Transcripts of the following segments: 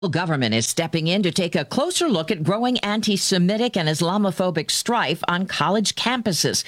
The government is stepping in to take a closer look at growing anti-Semitic and Islamophobic strife on college campuses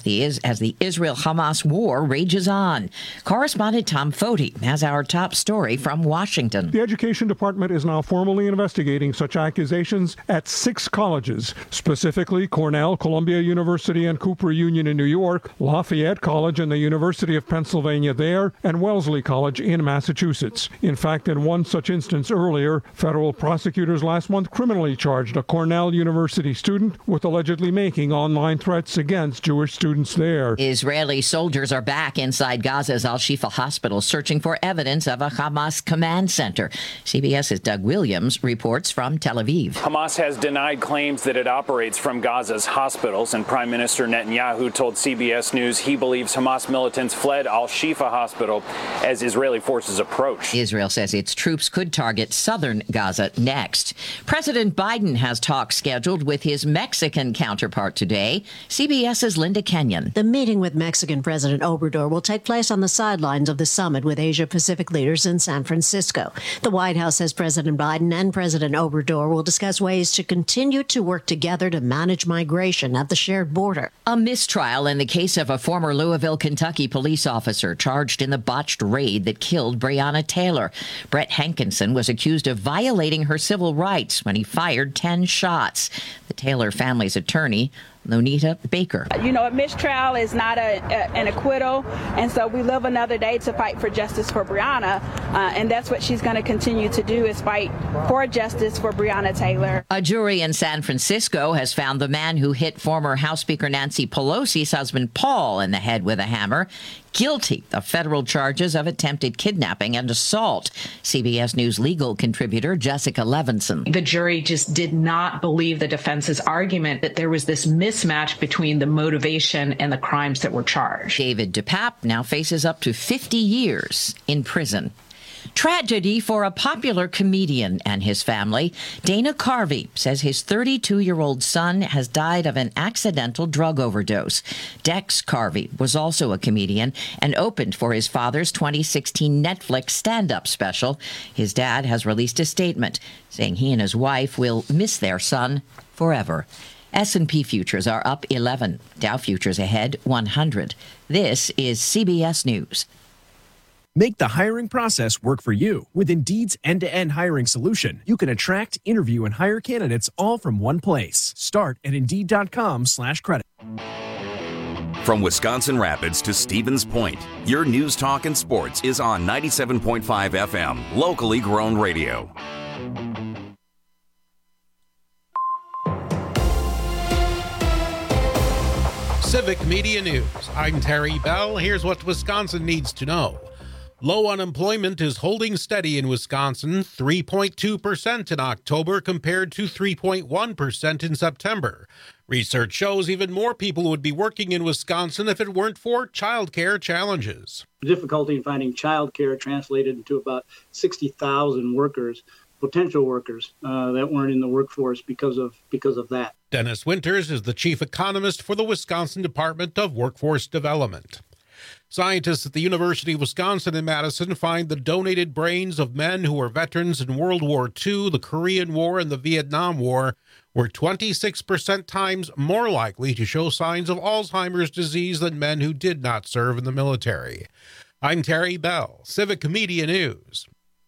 as the Israel-Hamas war rages on. Correspondent Tom Foti has our top story from Washington. The Education Department is now formally investigating such accusations at 6 colleges, specifically Cornell, Columbia University, and Cooper Union in New York, Lafayette College and the University of Pennsylvania there, and Wellesley College in Massachusetts. In fact, in one such instance earlier, federal prosecutors last month criminally charged a Cornell University student with allegedly making online threats against Jewish students there. Israeli soldiers are back inside Gaza's Al-Shifa hospital searching for evidence of a Hamas command center. CBS's Doug Williams reports from Tel Aviv. Hamas has denied claims that it operates from Gaza's hospitals, and Prime Minister Netanyahu told CBS News he believes Hamas militants fled Al-Shifa hospital as Israeli forces approach. Israel says its troops could target southern Gaza next. President Biden has talks scheduled with his Mexican counterpart today. CBS's Linda Kenyon. The meeting with Mexican President Obrador will take place on the sidelines of the summit with Asia-Pacific leaders in San Francisco. The White House says President Biden and President Obrador will discuss ways to continue to work together to manage migration at the shared border. A mistrial in the case of a former Louisville, Kentucky police officer charged in the botched raid that killed Breonna Taylor. Brett Hankinson was accused of violating her civil rights when he fired 10 shots. The Taylor family's attorney, Lonita Baker. You know, a mistrial is not an acquittal, and so we live another day to fight for justice for Breonna, and that's what she's going to continue to do, is fight for justice for Breonna Taylor. A jury in San Francisco has found the man who hit former House Speaker Nancy Pelosi's husband Paul in the head with a hammer guilty of federal charges of attempted kidnapping and assault. CBS News legal contributor Jessica Levinson. The jury just did not believe the defense's argument that there was this mismatch between the motivation and the crimes that were charged. David DePape now faces up to 50 years in prison. Tragedy for a popular comedian and his family. Dana Carvey says his 32-year-old son has died of an accidental drug overdose. Dex Carvey was also a comedian and opened for his father's 2016 Netflix stand-up special. His dad has released a statement saying he and his wife will miss their son forever. S&P futures are up 11. Dow futures ahead 100. This is CBS News. Make the hiring process work for you. With Indeed's end-to-end hiring solution, you can attract, interview, and hire candidates all from one place. Start at Indeed.com/credit. From Wisconsin Rapids to Stevens Point, your news, talk, and sports is on 97.5 FM, locally grown radio. Civic Media News. I'm Terry Bell. Here's what Wisconsin needs to know. Low unemployment is holding steady in Wisconsin, 3.2% in October compared to 3.1% in September. Research shows even more people would be working in Wisconsin if it weren't for childcare challenges. Difficulty in finding childcare translated into about 60,000 workers, potential workers that weren't in the workforce because of that. Dennis Winters is the chief economist for the Wisconsin Department of Workforce Development. Scientists at the University of Wisconsin in Madison find the donated brains of men who were veterans in World War II, the Korean War, and the Vietnam War were 26% times more likely to show signs of Alzheimer's disease than men who did not serve in the military. I'm Terry Bell, Civic Media News.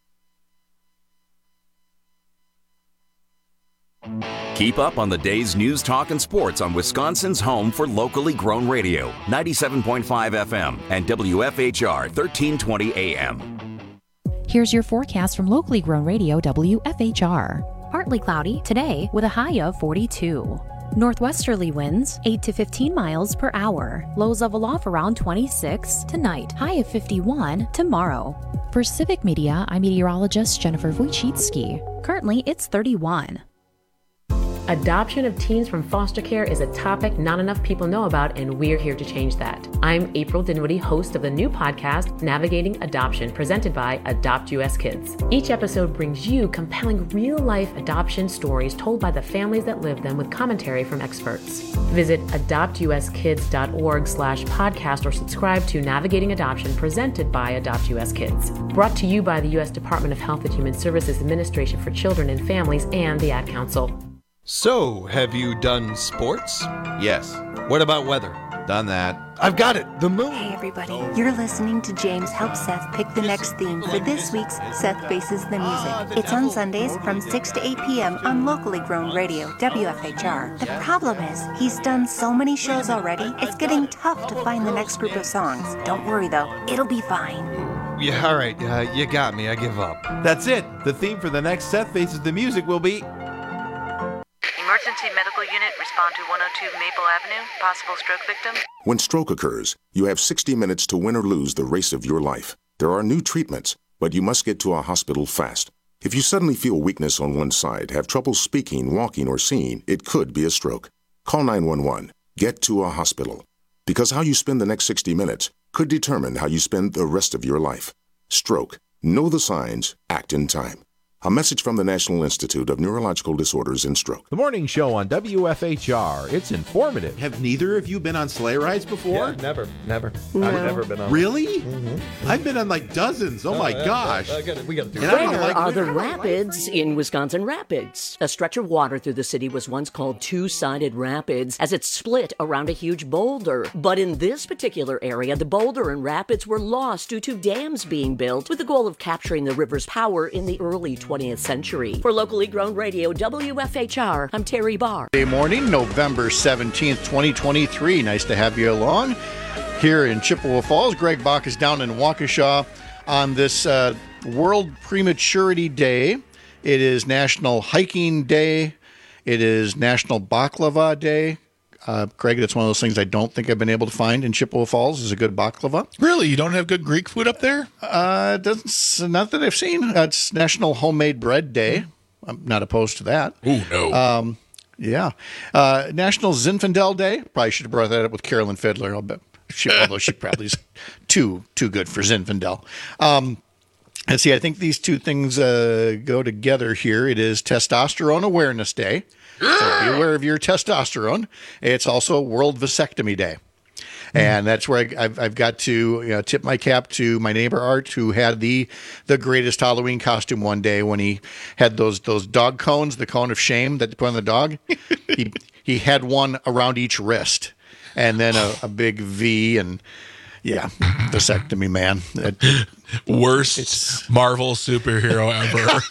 Keep up on the day's news, talk, and sports on Wisconsin's home for locally grown radio, 97.5 FM and WFHR 1320 AM. Here's your forecast from locally grown radio WFHR. Partly cloudy today with a high of 42. Northwesterly winds 8 to 15 miles per hour. Lows level off around 26 tonight. High of 51 tomorrow. For Civic Media, I'm meteorologist Jennifer Wojcicki. Currently, it's 31. Adoption of teens from foster care is a topic not enough people know about, and we're here to change that. I'm April Dinwiddie, host of the new podcast, Navigating Adoption, presented by Adopt US Kids. Each episode brings you compelling real-life adoption stories told by the families that live them with commentary from experts. Visit adoptuskids.org/podcast or subscribe to Navigating Adoption, presented by Adopt US Kids. Brought to you by the U.S. Department of Health and Human Services Administration for Children and Families and the Ad Council. So, have you done sports? Yes. What about weather? Done that. I've got it, the moon. Hey everybody, you're listening to James help Seth pick the next theme for this week's Seth Faces the Music. It's on Sundays from 6 to 8 p.m. on locally grown radio, WFHR. The problem is, he's done so many shows already, it's getting tough to find the next group of songs. Don't worry though, it'll be fine. Yeah, all right, you got me, I give up. That's it. The theme for the next Seth Faces the Music will be... Emergency medical unit, respond to 102 Maple Avenue, possible stroke victim. When stroke occurs, you have 60 minutes to win or lose the race of your life. There are new treatments, but you must get to a hospital fast. If you suddenly feel weakness on one side, have trouble speaking, walking, or seeing, it could be a stroke. Call 911. Get to a hospital. Because how you spend the next 60 minutes could determine how you spend the rest of your life. Stroke. Know the signs. Act in time. A message from the National Institute of Neurological Disorders and Stroke. The morning show on WFHR. It's informative. Have neither of you been on sleigh rides before? Yeah, never. No. I've never been on. Really? Mm-hmm. I've been on like dozens. Oh my gosh. We got to do that. Where are the rapids in Wisconsin Rapids? A stretch of water through the city was once called Two-Sided Rapids as it split around a huge boulder. But in this particular area, the boulder and rapids were lost due to dams being built with the goal of capturing the river's power in the early 20th century. For locally grown radio, WFHR, I'm Terry Barr. Good morning, November 17th, 2023. Nice to have you along here in Chippewa Falls. Greg Bach is down in Waukesha on this World Prematurity Day. It is National Hiking Day. It is National Baklava Day. Greg, that's one of those things I don't think I've been able to find in Chippewa Falls is a good baklava. Really? You don't have good Greek food up there? Not that I've seen. It's National Homemade Bread Day. I'm not opposed to that. Ooh, no. Yeah. National Zinfandel Day. Probably should have brought that up with Carolyn Fiddler. I'll bet. Although she probably is too good for Zinfandel. And see, I think these two things go together here. It is Testosterone Awareness Day. So be aware of your testosterone. It's also World Vasectomy Day. And that's where I've got to tip my cap to my neighbor Art, who had the greatest Halloween costume one day when he had those dog cones, the cone of shame that they put on the dog. he had one around each wrist, and then a big V, and yeah, vasectomy, man. Worst Marvel superhero ever.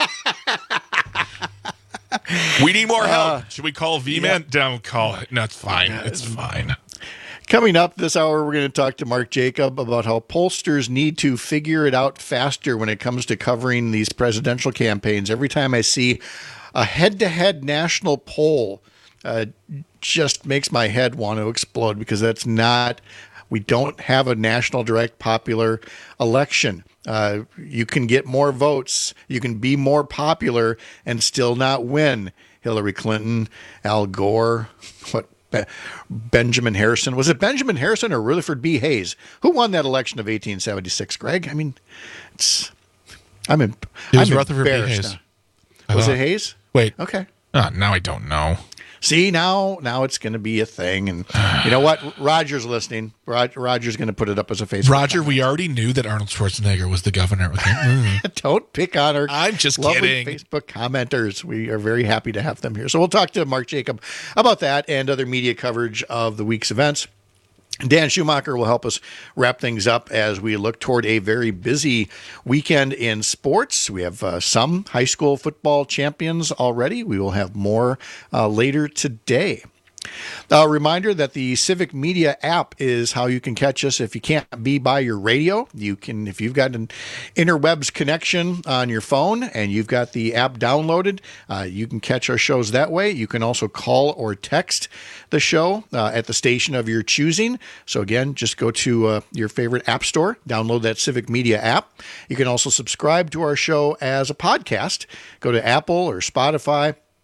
We need more help. Should we call V-Man? Don't call it. No, it's fine. It's fine. Coming up this hour, we're going to talk to Mark Jacob about how pollsters need to figure it out faster when it comes to covering these presidential campaigns. Every time I see a head-to-head national poll, just makes my head want to explode, because we don't have a national direct popular election. You can get more votes. You can be more popular and still not win. Hillary Clinton, Al Gore, Benjamin Harrison. Was it Benjamin Harrison or Rutherford B. Hayes? Who won that election of 1876, Greg? I mean, it was Rutherford B. Hayes. Was it Hayes? Wait. Okay. Now I don't know. See, now it's going to be a thing. And you know what? Roger's listening. Roger's going to put it up as a Facebook Roger, comment. We already knew that Arnold Schwarzenegger was the governor. Don't pick on our I'm just lovely kidding. Facebook commenters. We are very happy to have them here. So we'll talk to Mark Jacob about that and other media coverage of the week's events. Dan Schumacher will help us wrap things up as we look toward a very busy weekend in sports. We have some high school football champions already. We will have more later today. A reminder that the Civic Media app is how you can catch us if you can't be by your radio. You can, if you've got an interwebs connection on your phone and you've got the app downloaded, you can catch our shows that way. You can also call or text the show at the station of your choosing. So again, just go to your favorite app store, download that Civic Media app. You can also subscribe to our show as a podcast. Go to Apple or Spotify,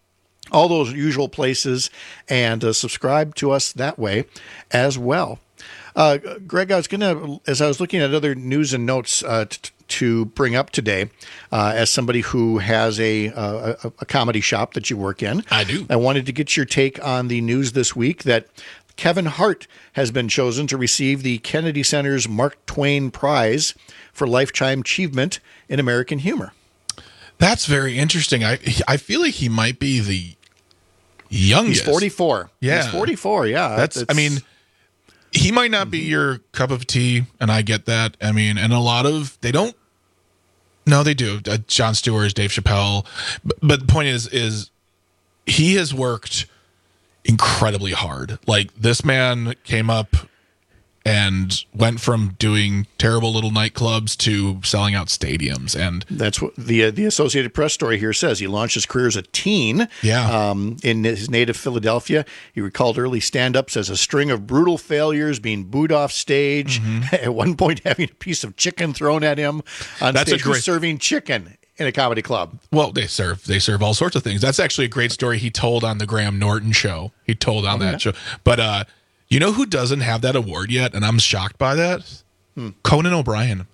all those usual places, and subscribe to us that way as well. Greg, I was going to, as I was looking at other news and notes to bring up today, as somebody who has a comedy shop that you work in. I do. I wanted to get your take on the news this week that Kevin Hart has been chosen to receive the Kennedy Center's Mark Twain Prize for Lifetime Achievement in American Humor. That's very interesting. I feel like he might be the youngest. He's 44. Yeah. He's 44, yeah. That's I mean, he might not be your cup of tea, and I get that. I mean, and a lot of, they don't, no, they do. Jon Stewart, Dave Chappelle. But the point is he has worked incredibly hard. Like, this man came up and went from doing terrible little nightclubs to selling out stadiums. And that's what the Associated Press story here says. He launched his career as a teen in his native Philadelphia. He recalled early stand-ups as a string of brutal failures, being booed off stage, at one point having a piece of chicken thrown at him on stage. Who's serving chicken in a comedy club? Well, they serve all sorts of things. That's actually a great story he told on the Graham Norton show. He told on that show. But you know who doesn't have that award yet? And I'm shocked by that. Conan O'Brien.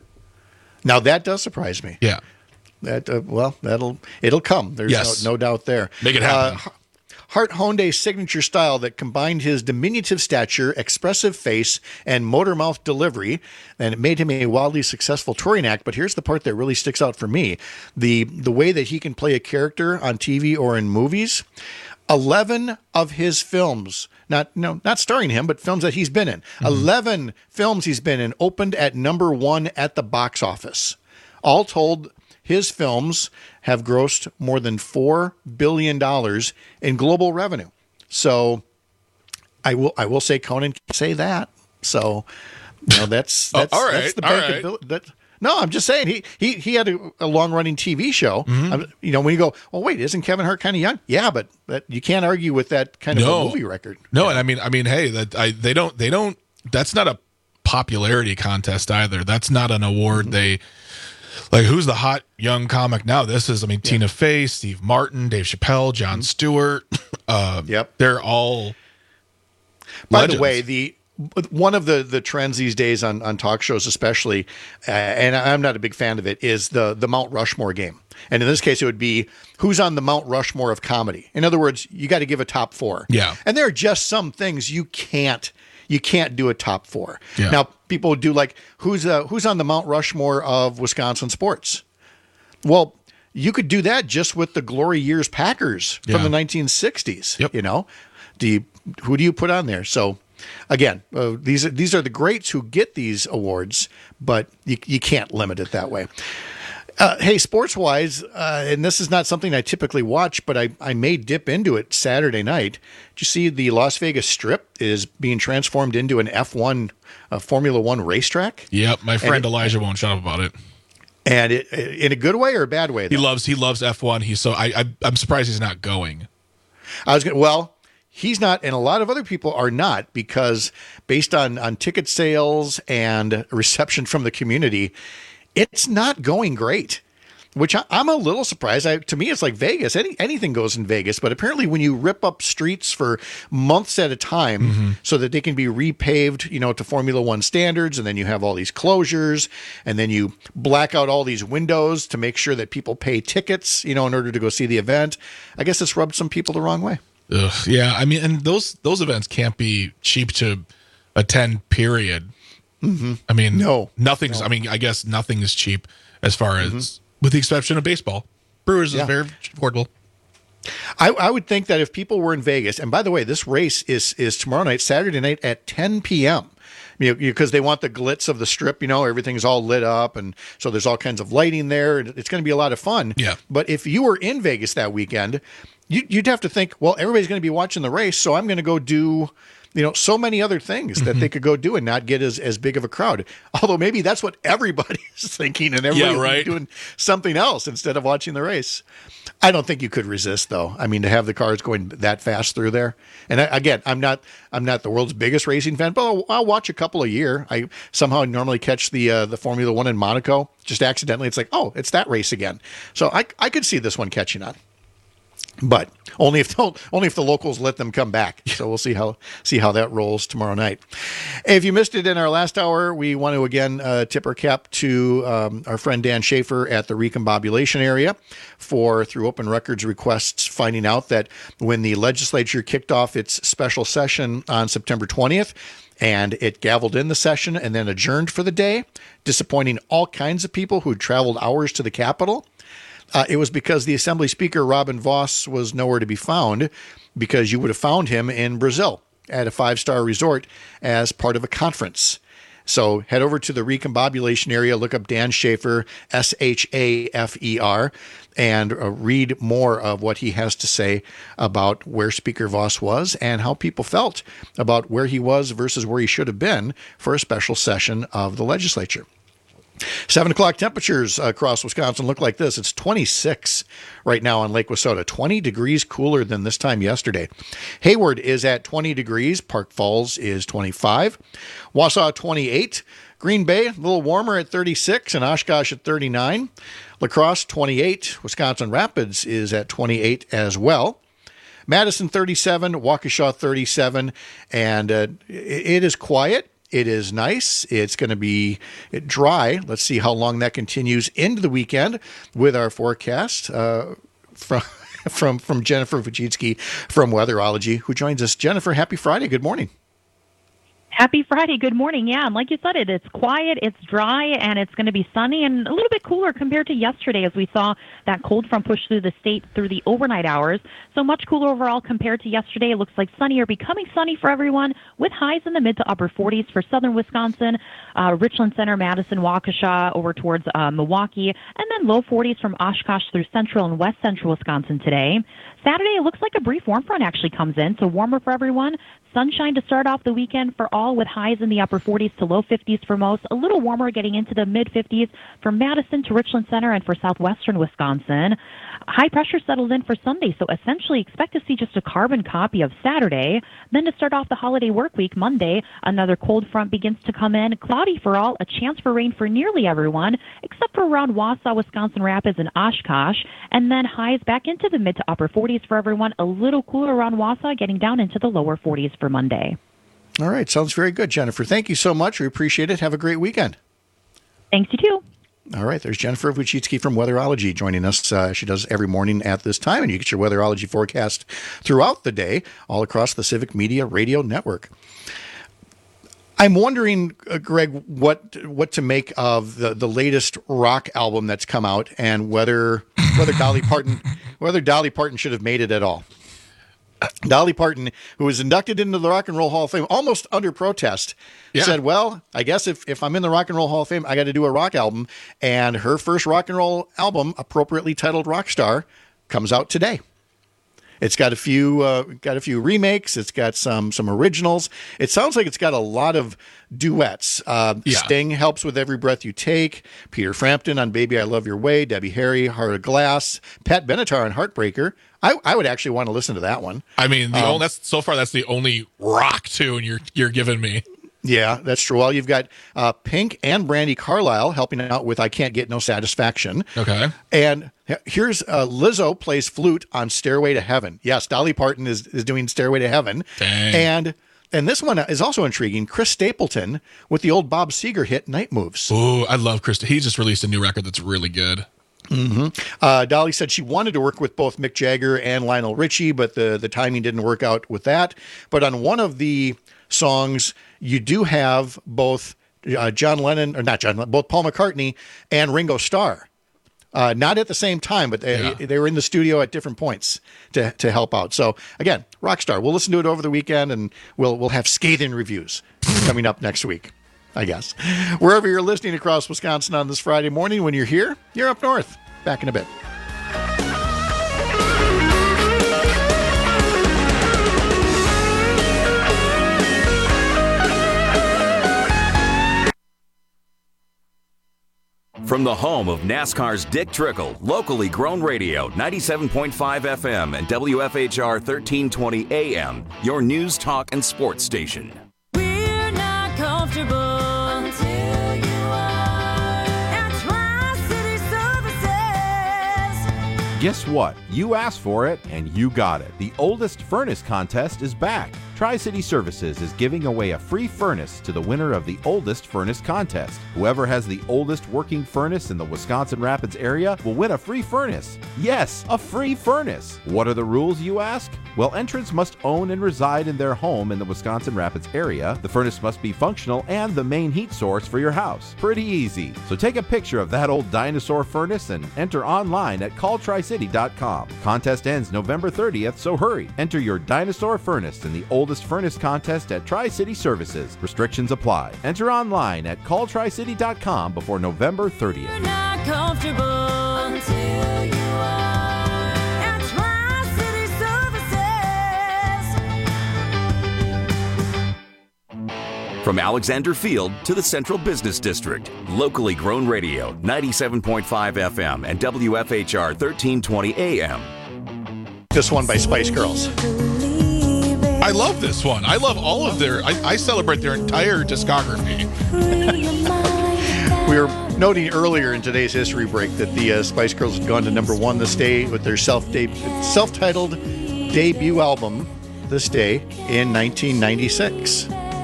Now that does surprise me. Yeah. That it'll come. There's no doubt there. Make it happen. Hart honed a signature style that combined his diminutive stature, expressive face, and motor mouth delivery, and it made him a wildly successful touring act. But here's the part that really sticks out for me: the way that he can play a character on TV or in movies. 11 of his films, not starring him, but films that he's been in. 11 films he's been in opened at number 1 at the box office. All told, his films have grossed more than $4 billion in global revenue. So I will say Conan can say that. So that's all right. That's the bankability. No, I'm just saying he had a long-running TV show. When you go, well, wait, isn't Kevin Hart kind of young? Yeah, but you can't argue with that kind of a movie record. No, and I mean, hey, they don't. That's not a popularity contest either. That's not an award. They like, who's the hot young comic now? This is, Tina Fey, Steve Martin, Dave Chappelle, Jon Stewart. They're all. By the way, one of the trends these days on talk shows, especially, and I'm not a big fan of it, is the Mount Rushmore game. And in this case, it would be who's on the Mount Rushmore of comedy. In other words, you got to give a top 4. Yeah. And there are just some things you can't do a top 4. Yeah. Now, people do like who's on the Mount Rushmore of Wisconsin sports. Well, you could do that just with the Glory Years Packers from the 1960s. Yep. Who do you put on there? So. Again, these are the greats who get these awards, but you can't limit it that way. Hey, sports-wise, and this is not something I typically watch, but I may dip into it Saturday night. Did you see the Las Vegas Strip is being transformed into an F1 Formula One racetrack? Yep, my friend Elijah won't shut up about it. And it in a good way or a bad way? Though? He loves F1. I'm surprised he's not going. He's not, and a lot of other people are not, because based on ticket sales and reception from the community, it's not going great, which I'm a little surprised. To me, it's like Vegas. Anything goes in Vegas, but apparently when you rip up streets for months at a time so that they can be repaved, to Formula One standards, and then you have all these closures, and then you black out all these windows to make sure that people pay tickets, in order to go see the event. I guess it's rubbed some people the wrong way. Ugh, yeah, and those events can't be cheap to attend, period. I mean, nothing's. No. I mean, I guess nothing is cheap as far as, with the exception of baseball. Brewers is very affordable. I would think that if people were in Vegas, and by the way, this race is tomorrow night, Saturday night at 10 p.m., because they want the glitz of the Strip, everything's all lit up, and so there's all kinds of lighting there. It's going to be a lot of fun. Yeah. But if you were in Vegas that weekend, you'd have to think, well, everybody's going to be watching the race, so I'm going to go do, so many other things that they could go do and not get as big of a crowd. Although maybe that's what everybody's thinking, and everybody's doing something else instead of watching the race. I don't think you could resist, though. I mean, to have the cars going that fast through there. And again, I'm not the world's biggest racing fan, but I'll watch a couple a year. I somehow normally catch the Formula One in Monaco just accidentally. It's like, oh, it's that race again. So I could see this one catching on. But Only if the locals let them come back. So we'll see how that rolls tomorrow night. If you missed it in our last hour, we want to again tip our cap to our friend Dan Schaefer at the recombobulation area through open records requests, finding out that when the legislature kicked off its special session on September 20th, and it gavelled in the session and then adjourned for the day, disappointing all kinds of people who traveled hours to the Capitol. It was because the Assembly Speaker, Robin Vos, was nowhere to be found, because you would have found him in Brazil at a 5-star resort as part of a conference. So head over to the recombobulation area, look up Dan Schaefer, Schafer, and read more of what he has to say about where Speaker Vos was and how people felt about where he was versus where he should have been for a special session of the legislature. 7 o'clock temperatures across Wisconsin look like this. It's 26 right now on Lake Wissota, 20 degrees cooler than this time yesterday. Hayward is at 20 degrees. Park Falls is 25. Wausau, 28. Green Bay, a little warmer at 36, and Oshkosh at 39. La Crosse, 28. Wisconsin Rapids is at 28 as well. Madison, 37. Waukesha, 37. And it is quiet. It is nice. It's going to be dry. Let's see how long that continues into the weekend with our forecast from Jennifer Wojcicki from Weatherology, who joins us. Jennifer, happy Friday. Good morning. Happy Friday. Good morning. Yeah, and like you said, it's quiet, it's dry, and it's going to be sunny and a little bit cooler compared to yesterday as we saw that cold front push through the state through the overnight hours. So much cooler overall compared to yesterday. It looks like sunny or becoming sunny for everyone with highs in the mid to upper 40s for southern Wisconsin, Richland Center, Madison, Waukesha, over towards Milwaukee, and then low 40s from Oshkosh through central and west central Wisconsin today. Saturday, it looks like a brief warm front actually comes in, so warmer for everyone. Sunshine to start off the weekend for all with highs in the upper 40s to low 50s for most. A little warmer getting into the mid-50s from Madison to Richland Center and for southwestern Wisconsin. High pressure settled in for Sunday, so essentially expect to see just a carbon copy of Saturday. Then to start off the holiday work week, Monday, another cold front begins to come in. Cloudy for all, a chance for rain for nearly everyone, except for around Wausau, Wisconsin Rapids, and Oshkosh. And then highs back into the mid to upper 40s for everyone. A little cooler around Wausau, getting down into the lower 40s for Monday. All right. Sounds very good, Jennifer. Thank you so much. We appreciate it. Have a great weekend. Thanks, you too. All right. There's Jennifer Wojcicki from Weatherology joining us. She does every morning at this time, and you get your Weatherology forecast throughout the day all across the Civic Media Radio Network. I'm wondering, Greg, what to make of the latest rock album that's come out, and whether Dolly Parton should have made it at all. Dolly Parton, who was inducted into the Rock and Roll Hall of Fame almost under protest, said, well, I guess if I'm in the Rock and Roll Hall of Fame, I got to do a rock album. And her first rock and roll album, appropriately titled Rockstar, comes out today. It's got a few remakes. It's got some originals. It sounds like it's got a lot of duets. Sting helps with Every Breath You Take. Peter Frampton on Baby I Love Your Way. Debbie Harry, Heart of Glass. Pat Benatar on Heartbreaker. I would actually want to listen to that one. I mean, that's the only rock tune you're giving me. Yeah, that's true. Well, you've got Pink and Brandi Carlile helping out with I Can't Get No Satisfaction. Okay. And here's Lizzo plays flute on Stairway to Heaven. Yes, Dolly Parton is doing Stairway to Heaven. Dang. And this one is also intriguing. Chris Stapleton with the old Bob Seger hit Night Moves. Oh, I love Chris. He just released a new record that's really good. Mm-hmm. Dolly said she wanted to work with both Mick Jagger and Lionel Richie, but the timing didn't work out with that. But on one of the songs, you do have both both Paul McCartney and Ringo Starr. Not at the same time, but they were in the studio at different points to help out. So again, Rockstar. We'll listen to it over the weekend, and we'll have scathing reviews coming up next week, I guess. Wherever you're listening across Wisconsin on this Friday morning, when you're here, you're up north. Back in a bit. From the home of NASCAR's Dick Trickle, locally grown radio, 97.5 FM and WFHR 1320 AM, your news, talk, and sports station. We're not comfortable until you are. At Tri-City Services, Guess what? You asked for it, and you got it. The oldest furnace contest is back. Tri-City Services is giving away a free furnace to the winner of the oldest furnace contest. Whoever has the oldest working furnace in the Wisconsin Rapids area will win a free furnace. Yes, a free furnace. What are the rules, you ask? Well, entrants must own and reside in their home in the Wisconsin Rapids area. The furnace must be functional and the main heat source for your house. Pretty easy. So take a picture of that old dinosaur furnace and enter online at calltricity.com. Contest ends November 30th, so hurry. Enter your dinosaur furnace in the oldest furnace contest at Tri-City Services. Restrictions apply. Enter online at calltricity.com before November 30th. You're not comfortable until you are at Tri-City Services. From Alexander Field to the Central Business District, locally grown radio, 97.5 FM and WFHR 1320 AM. This one by Spice Girls. I love this one. I love all of their. I celebrate their entire discography. We were noting earlier in today's history break that the Spice Girls had gone to number one this day with their self-titled debut album, This Day, in 1996.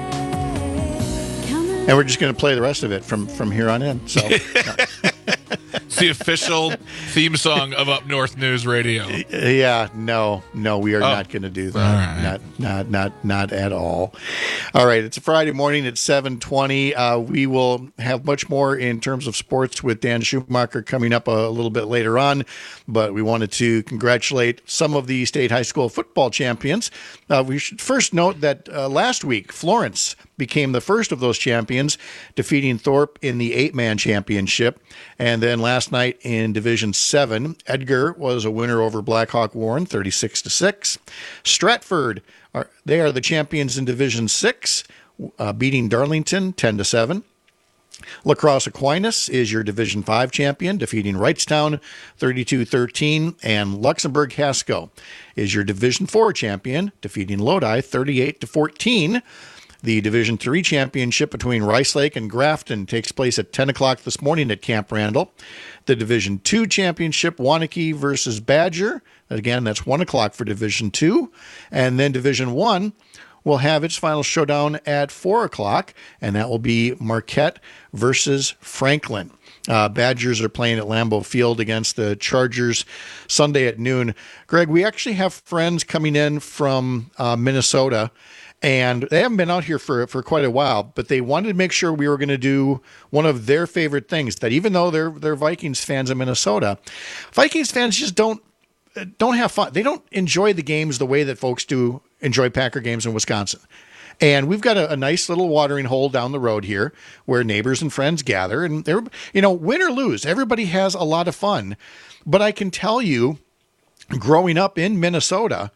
And we're just going to play the rest of it from here on in. So. It's the official theme song of Up North News Radio. Yeah, no, we are not going to do that. Right. Not at all. All right, it's a Friday morning at 7:20. We will have much more in terms of sports with Dan Schumacher coming up a little bit later on, but we wanted to congratulate some of the state high school football champions. We should first note that last week, Florence became the first of those champions, defeating Thorpe in the 8-man championship. And then last night in Division 7, Edgar was a winner over Blackhawk Warren, 36-6. Stratford, they are the champions in Division 6, beating Darlington 10-7. La Crosse Aquinas is your Division 5 champion, defeating Wrightstown 32-13. And Luxembourg Hasco is your Division 4 champion, defeating Lodi 38-14. The Division 3 championship between Rice Lake and Grafton takes place at 10 o'clock this morning at Camp Randall. The Division 2 championship, Waunakee versus Badger. Again, that's 1 o'clock for Division 2. And then Division 1 will have its final showdown at 4 o'clock, and that will be Marquette versus Franklin. Badgers are playing at Lambeau Field against the Chargers Sunday at noon. Greg, we actually have friends coming in from Minnesota, and they haven't been out here for quite a while, but they wanted to make sure we were going to do one of their favorite things, that even though they're Vikings fans in Minnesota, Vikings fans just don't have fun. They don't enjoy the games the way that folks do enjoy Packer games in Wisconsin. And we've got a nice little watering hole down the road here where neighbors and friends gather, and they're, win or lose, everybody has a lot of fun. But I can tell you, growing up in Minnesota,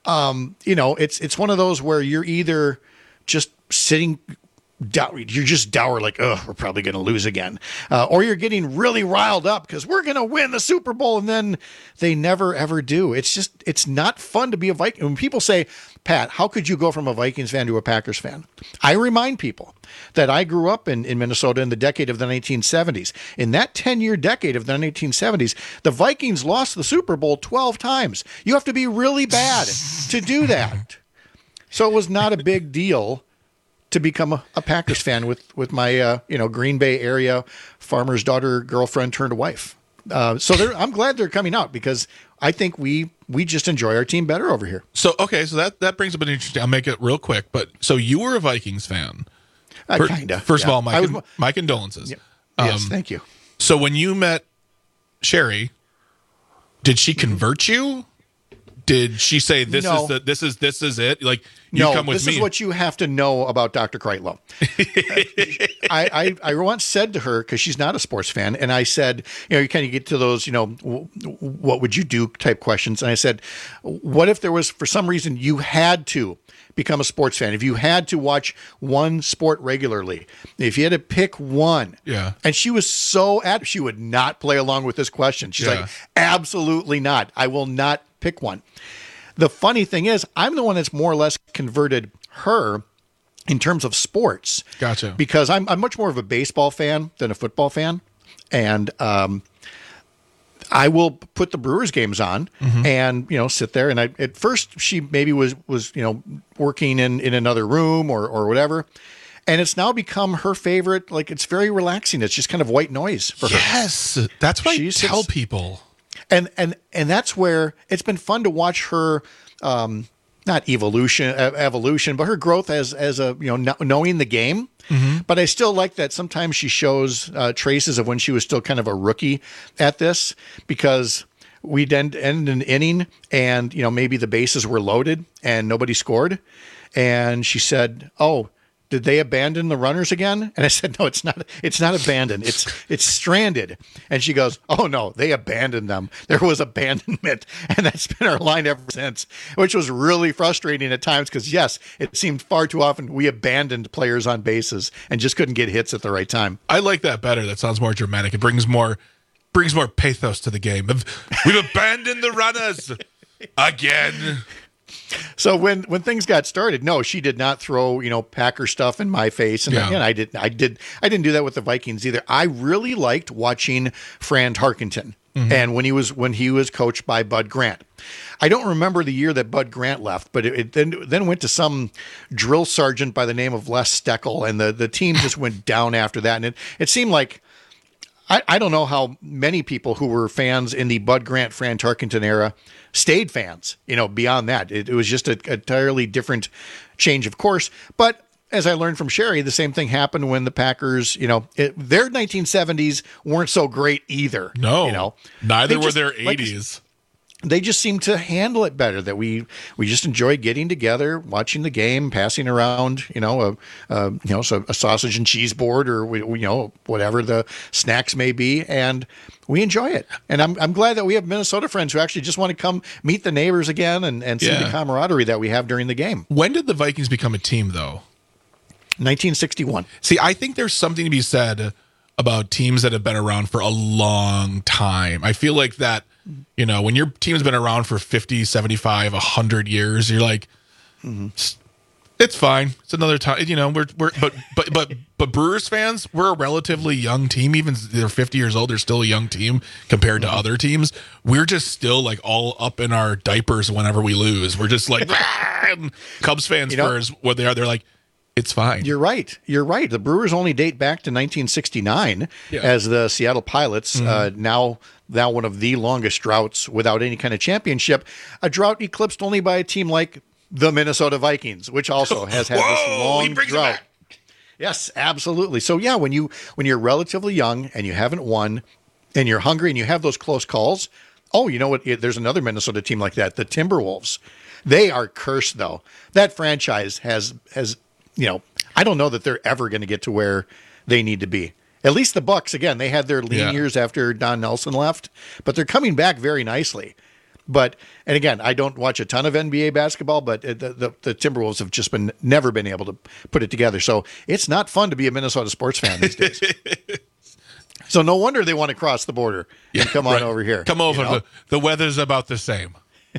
it's one of those where you're either just sitting dour, you're just dour, like, oh, we're probably going to lose again, or you're getting really riled up because we're going to win the Super Bowl, and then they never ever do. It's not fun to be a Viking. When people say, Pat, how could you go from a Vikings fan to a Packers fan? I remind people that I grew up in Minnesota in the decade of the 1970s. In that 10-year decade of the 1970s, the Vikings lost the Super Bowl 12 times. You have to be really bad to do that. So it was not a big deal to become a Packers fan with my Green Bay area farmer's daughter, girlfriend turned wife. So I'm glad they're coming out, because I think we just enjoy our team better over here. So that brings up an interesting. I'll make it real quick. But so you were a Vikings fan, kinda. First of all, my condolences. Yes, thank you. So when you met Sherry, did she convert you? Did she say this is it? Like, you come with me. This is what you have to know about Dr. Kreitlow. I once said to her, because she's not a sports fan, and I said, you kind of get to those, what would you do type questions. And I said, what if there was, for some reason, you had to become a sports fan? If you had to watch one sport regularly, if you had to pick one. Yeah. And she was she would not play along with this question. She's like, absolutely not. I will not pick one. The funny thing is, I'm the one that's more or less converted her in terms of sports. Gotcha. Because I'm much more of a baseball fan than a football fan. And I will put the Brewers games on and, sit there. And at first she maybe was, working in another room or whatever. And it's now become her favorite. Like, it's very relaxing. It's just kind of white noise for her. Yes. That's what I tell people. And that's where it's been fun to watch her, not evolution, but her growth as a, knowing the game. But I still like that sometimes she shows traces of when she was still kind of a rookie at this, because we'd end an inning and, maybe the bases were loaded and nobody scored. And she said, "Oh, did they abandon the runners again?" And I said, "No, it's not abandoned. It's stranded." And she goes, "Oh no, they abandoned them. There was abandonment." And that's been our line ever since, which was really frustrating at times because, yes, it seemed far too often we abandoned players on bases and just couldn't get hits at the right time. I like that better. That sounds more dramatic. It brings more pathos to the game. We've abandoned the runners again. So when things got started, no, she did not throw, Packer stuff in my face. And I didn't do that with the Vikings either. I really liked watching Fran Tarkenton. And when he was coached by Bud Grant. I don't remember the year that Bud Grant left, but it then went to some drill sergeant by the name of Les Steckel, and the team just went down after that. And it seemed like, I don't know how many people who were fans in the Bud Grant, Fran Tarkenton era stayed fans, beyond that. It was just an entirely different change of course. But as I learned from Sherry, the same thing happened when the Packers, their 1970s weren't so great either. No, neither were their 80s. They just seem to handle it better. That we just enjoy getting together, watching the game, passing around, so a sausage and cheese board or whatever the snacks may be, and we enjoy it. And I'm glad that we have Minnesota friends who actually just want to come meet the neighbors again and see the camaraderie that we have during the game. When did the Vikings become a team, though? 1961. See, I think there's something to be said about teams that have been around for a long time. I feel like that. When your team's been around for 50, 75, 100 years, you're like, it's fine. It's another time. But Brewers fans, we're a relatively young team. Even if they're 50 years old, they're still a young team compared to other teams. We're just still like all up in our diapers whenever we lose. We're just like, Cubs fans, for what they are, they're like, it's fine. You're right. The Brewers only date back to 1969 as the Seattle Pilots, now one of the longest droughts without any kind of championship, a drought eclipsed only by a team like the Minnesota Vikings, which also has had this long drought. Yes, absolutely. So yeah, when you're relatively young and you haven't won and you're hungry and you have those close calls, you know what? There's another Minnesota team like that, the Timberwolves. They are cursed though. That franchise has I don't know that they're ever going to get to where they need to be. At least the Bucks, again, they had their lean years after Don Nelson left, but they're coming back very nicely. And again, I don't watch a ton of NBA basketball, but the Timberwolves have just never been able to put it together. So it's not fun to be a Minnesota sports fan these days. So no wonder they want to cross the border and come on over here. Come over. The weather's about the same.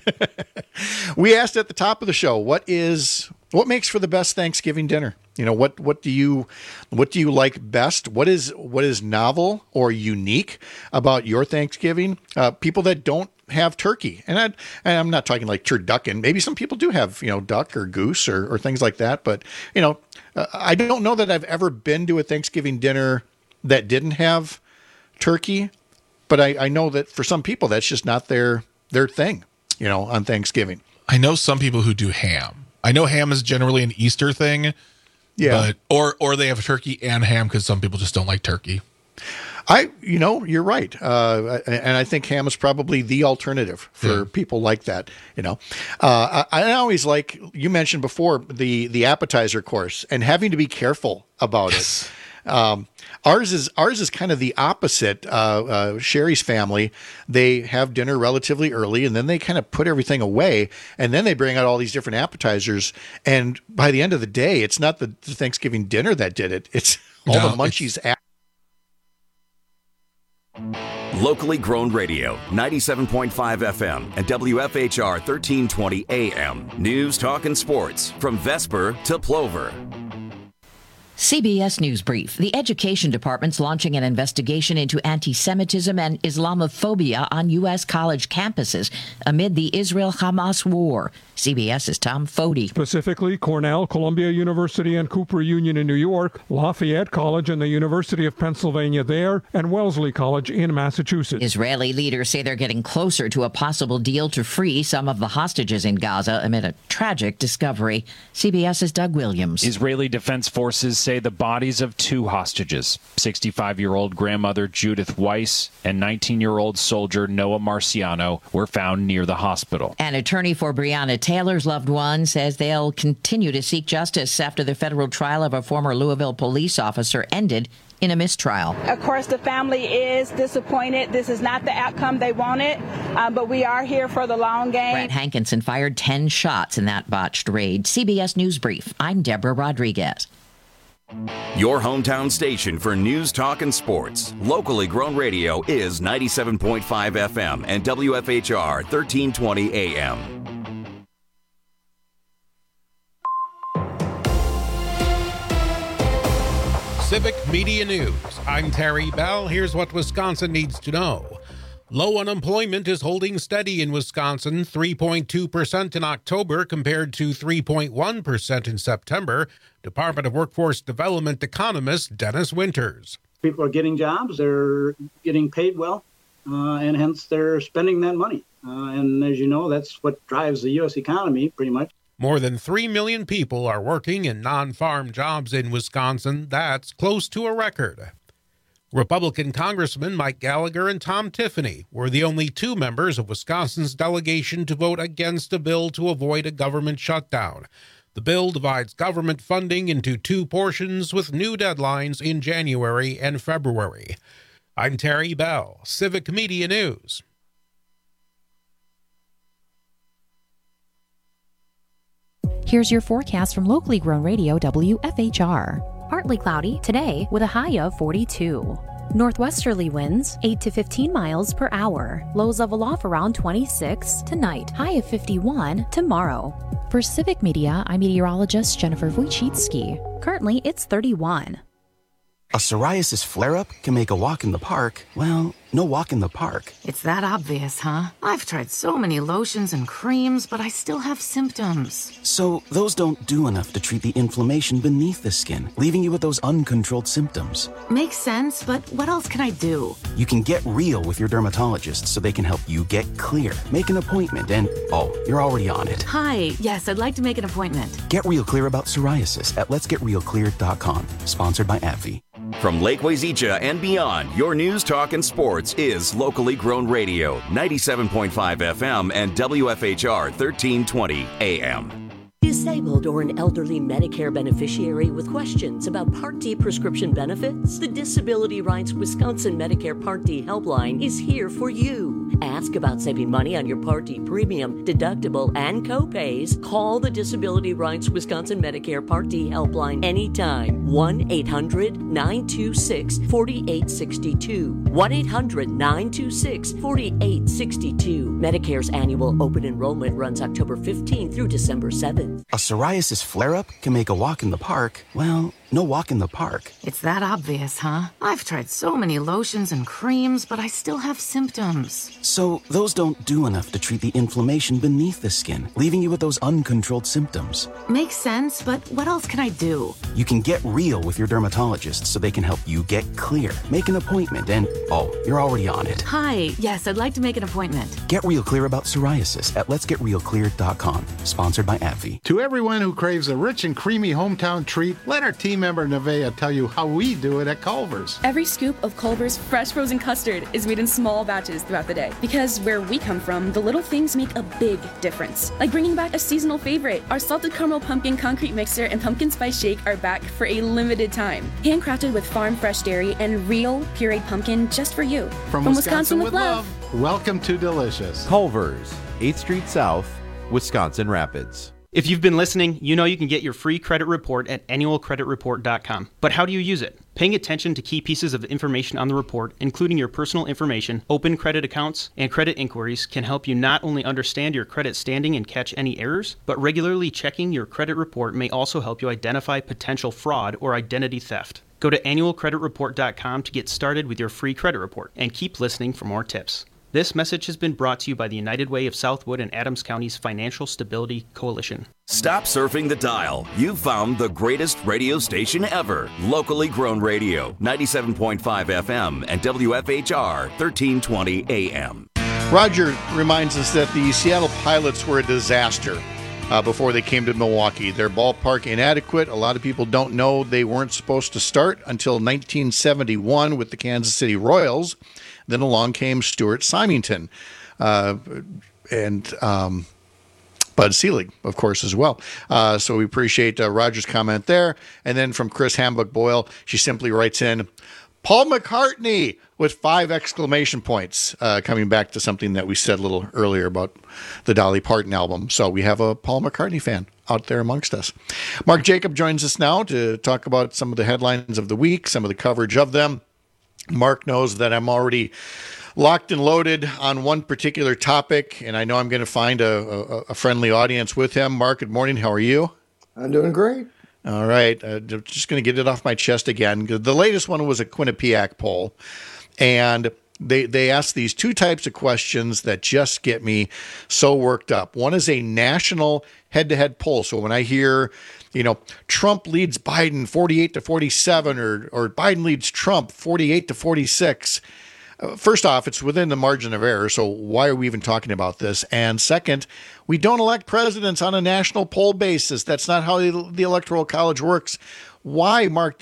We asked at the top of the show, what makes for the best Thanksgiving dinner? What do you like best? What is novel or unique about your Thanksgiving? People that don't have turkey, and I'm not talking like turducken. Maybe some people do have duck or goose or things like that. But I don't know that I've ever been to a Thanksgiving dinner that didn't have turkey. But I know that for some people that's just not their thing. On Thanksgiving. I know some people who do ham. I know ham is generally an Easter thing. Yeah. But, or they have turkey and ham because some people just don't like turkey. You're right. And I think ham is probably the alternative for people like that. I always like, you mentioned before, the appetizer course and having to be careful about it. Ours is kind of the opposite. Sherry's family, they have dinner relatively early and then they kind of put everything away and then they bring out all these different appetizers. And by the end of the day, it's not the Thanksgiving dinner that did it. It's all the munchies. Locally grown radio, 97.5 FM and WFHR 1320 AM. News, talk, and sports from Vesper to Plover. CBS News Brief. The Education Department's launching an investigation into anti-Semitism and Islamophobia on U.S. college campuses amid the Israel-Hamas war. CBS's Tom Foti. Specifically, Cornell, Columbia University, and Cooper Union in New York, Lafayette College and the University of Pennsylvania there, and Wellesley College in Massachusetts. Israeli leaders say they're getting closer to a possible deal to free some of the hostages in Gaza amid a tragic discovery. CBS's Doug Williams. Israeli Defense Forces say the bodies of two hostages, 65-year-old grandmother Judith Weiss and 19-year-old soldier Noah Marciano, were found near the hospital. An attorney for Breonna Taylor's loved one says they'll continue to seek justice after the federal trial of a former Louisville police officer ended in a mistrial. Of course, the family is disappointed. This is not the outcome they wanted, but we are here for the long game. Brett Hankinson fired 10 shots in that botched raid. CBS News Brief. I'm Deborah Rodriguez. Your hometown station for news, talk, and sports. Locally grown radio is 97.5 FM and WFHR 1320 AM. Civic Media News. I'm Terry Bell. Here's what Wisconsin needs to know. Low unemployment is holding steady in Wisconsin, 3.2% in October compared to 3.1% in September. Department of Workforce Development economist Dennis Winters. People are getting jobs, they're getting paid well, and hence they're spending that money. And as you know, that's what drives the U.S. economy pretty much. More than 3 million people are working in non-farm jobs in Wisconsin. That's close to a record. Republican Congressman Mike Gallagher and Tom Tiffany were the only two members of Wisconsin's delegation to vote against a bill to avoid a government shutdown. The bill divides government funding into two portions with new deadlines in January and February. I'm Terry Bell, Civic Media News. Here's your forecast from locally grown radio WFHR. Partly cloudy today with a high of 42. Northwesterly winds 8 to 15 miles per hour. Lows level off around 26 tonight. High of 51 tomorrow. For Civic Media, I'm meteorologist Jennifer Wojcicki. Currently, it's 31. A psoriasis flare-up can make a walk in the park, well, no walk in the park. It's that obvious, huh? I've tried so many lotions and creams, but I still have symptoms. So those don't do enough to treat the inflammation beneath the skin, leaving you with those uncontrolled symptoms. Makes sense, but what else can I do? You can get real with your dermatologist so they can help you get clear. Make an appointment and, you're already on it. Hi, yes, I'd like to make an appointment. Get real clear about psoriasis at letsgetrealclear.com. Sponsored by AbbVie. From Lake Wazeecha and beyond, your news, talk, and sports is locally grown radio, 97.5 FM and WFHR 1320 AM. Disabled or an elderly Medicare beneficiary with questions about Part D prescription benefits? The Disability Rights Wisconsin Medicare Part D helpline is here for you. Ask about saving money on your Part D premium, deductible, and co-pays. Call the Disability Rights Wisconsin Medicare Part D helpline anytime. 1-800-926-4862. 1-800-926-4862. Medicare's annual open enrollment runs October 15th through December 7th. A psoriasis flare-up can make a walk in the park, well, no walk in the park. It's that obvious, huh? I've tried so many lotions and creams, but I still have symptoms. So those don't do enough to treat the inflammation beneath the skin, leaving you with those uncontrolled symptoms. Makes sense, but what else can I do? You can get real with your dermatologist so they can help you get clear. Make an appointment and, you're already on it. Hi, yes, I'd like to make an appointment. Get real clear about psoriasis at letsgetrealclear.com. Sponsored by AbbVie. To everyone who craves a rich and creamy hometown treat, let our team member Nevaeh tell you how we do it at Culver's. Every scoop of Culver's fresh frozen custard is made in small batches throughout the day. Because where we come from, the little things make a big difference. Like bringing back a seasonal favorite. Our salted caramel pumpkin concrete mixer and pumpkin spice shake are back for a limited time. Handcrafted with farm fresh dairy and real pureed pumpkin just for you. From Wisconsin with love. Welcome to Delicious. Culver's, 8th Street South, Wisconsin Rapids. If you've been listening, you know you can get your free credit report at annualcreditreport.com. But how do you use it? Paying attention to key pieces of information on the report, including your personal information, open credit accounts, and credit inquiries, can help you not only understand your credit standing and catch any errors, but regularly checking your credit report may also help you identify potential fraud or identity theft. Go to annualcreditreport.com to get started with your free credit report, and keep listening for more tips. This message has been brought to you by the United Way of Southwood and Adams County's Financial Stability Coalition. Stop surfing the dial. You've found the greatest radio station ever. Locally grown radio, 97.5 FM and WFHR 1320 AM. Roger reminds us that the Seattle Pilots were a disaster before they came to Milwaukee. Their ballpark inadequate. A lot of people don't know they weren't supposed to start until 1971 with the Kansas City Royals. Then along came Stuart Symington and Bud Selig, of course, as well. So we appreciate Roger's comment there. And then from Chris Hambuck Boyle, she simply writes in, Paul McCartney with 5 exclamation points, coming back to something that we said a little earlier about the Dolly Parton album. So we have a Paul McCartney fan out there amongst us. Mark Jacob joins us now to talk about some of the headlines of the week, some of the coverage of them. Mark knows that I'm already locked and loaded on one particular topic, and I know I'm going to find a friendly audience with him. Mark, good morning. How are you? I'm doing great. All right. Just going to get it off my chest again. The latest one was a Quinnipiac poll, and they asked these 2 types of questions that just get me so worked up. One is a national head-to-head poll. So when I hear, Trump leads Biden 48-47 or Biden leads Trump 48-46, first off, it's within the margin of error. So why are we even talking about this? And second, we don't elect presidents on a national poll basis. That's not how the Electoral College works. Why, Mark,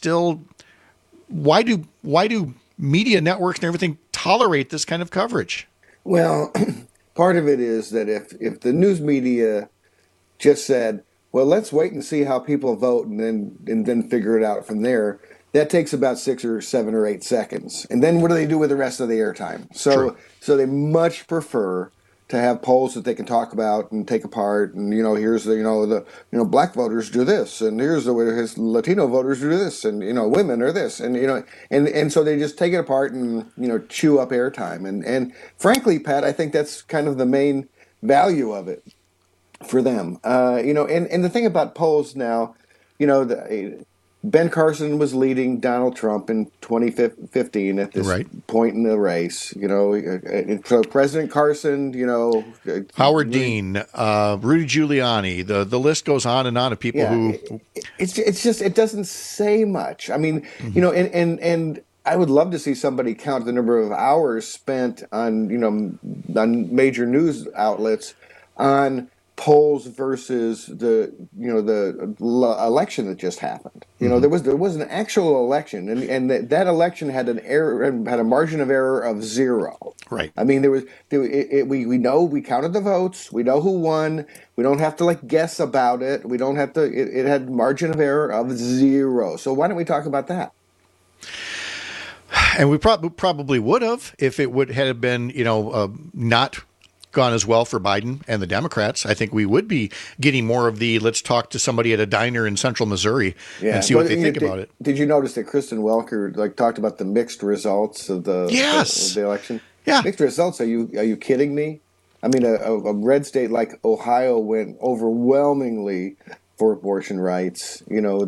why do media networks and everything tolerate this kind of coverage? Well, part of it is that if the news media just said, well, let's wait and see how people vote and then figure it out from there, that takes about 6 or 7 or 8 seconds. And then what do they do with the rest of the airtime? So they much prefer to have polls that they can talk about and take apart. And, here's the black voters do this, and here's his Latino voters do this, and, women are this. And, and so they just take it apart and, chew up airtime. And frankly, Pat, I think that's kind of the main value of it for them. And the thing about polls now, Ben Carson was leading Donald Trump in 2015 at this point in the race. So President Carson, Howard Dean, Rudy Giuliani, the list goes on and on of people who. It's just it doesn't say much. I mean, and I would love to see somebody count the number of hours spent on major news outlets on polls versus the election that just happened. There was an actual election, and that election had an error, had a margin of error of 0. Right. I mean, we know we counted the votes, we know who won. We don't have to guess about it. We don't have to. It had margin of error of 0. So why don't we talk about that? And we probably would have if it had been not gone as well for Biden and the Democrats. I think we would be getting more of the let's talk to somebody at a diner in central Missouri and see what they think about it. Did you notice that Kristen Welker talked about the mixed results of the election? Yeah. Mixed results. Are you kidding me? I mean, a red state like Ohio went overwhelmingly for abortion rights.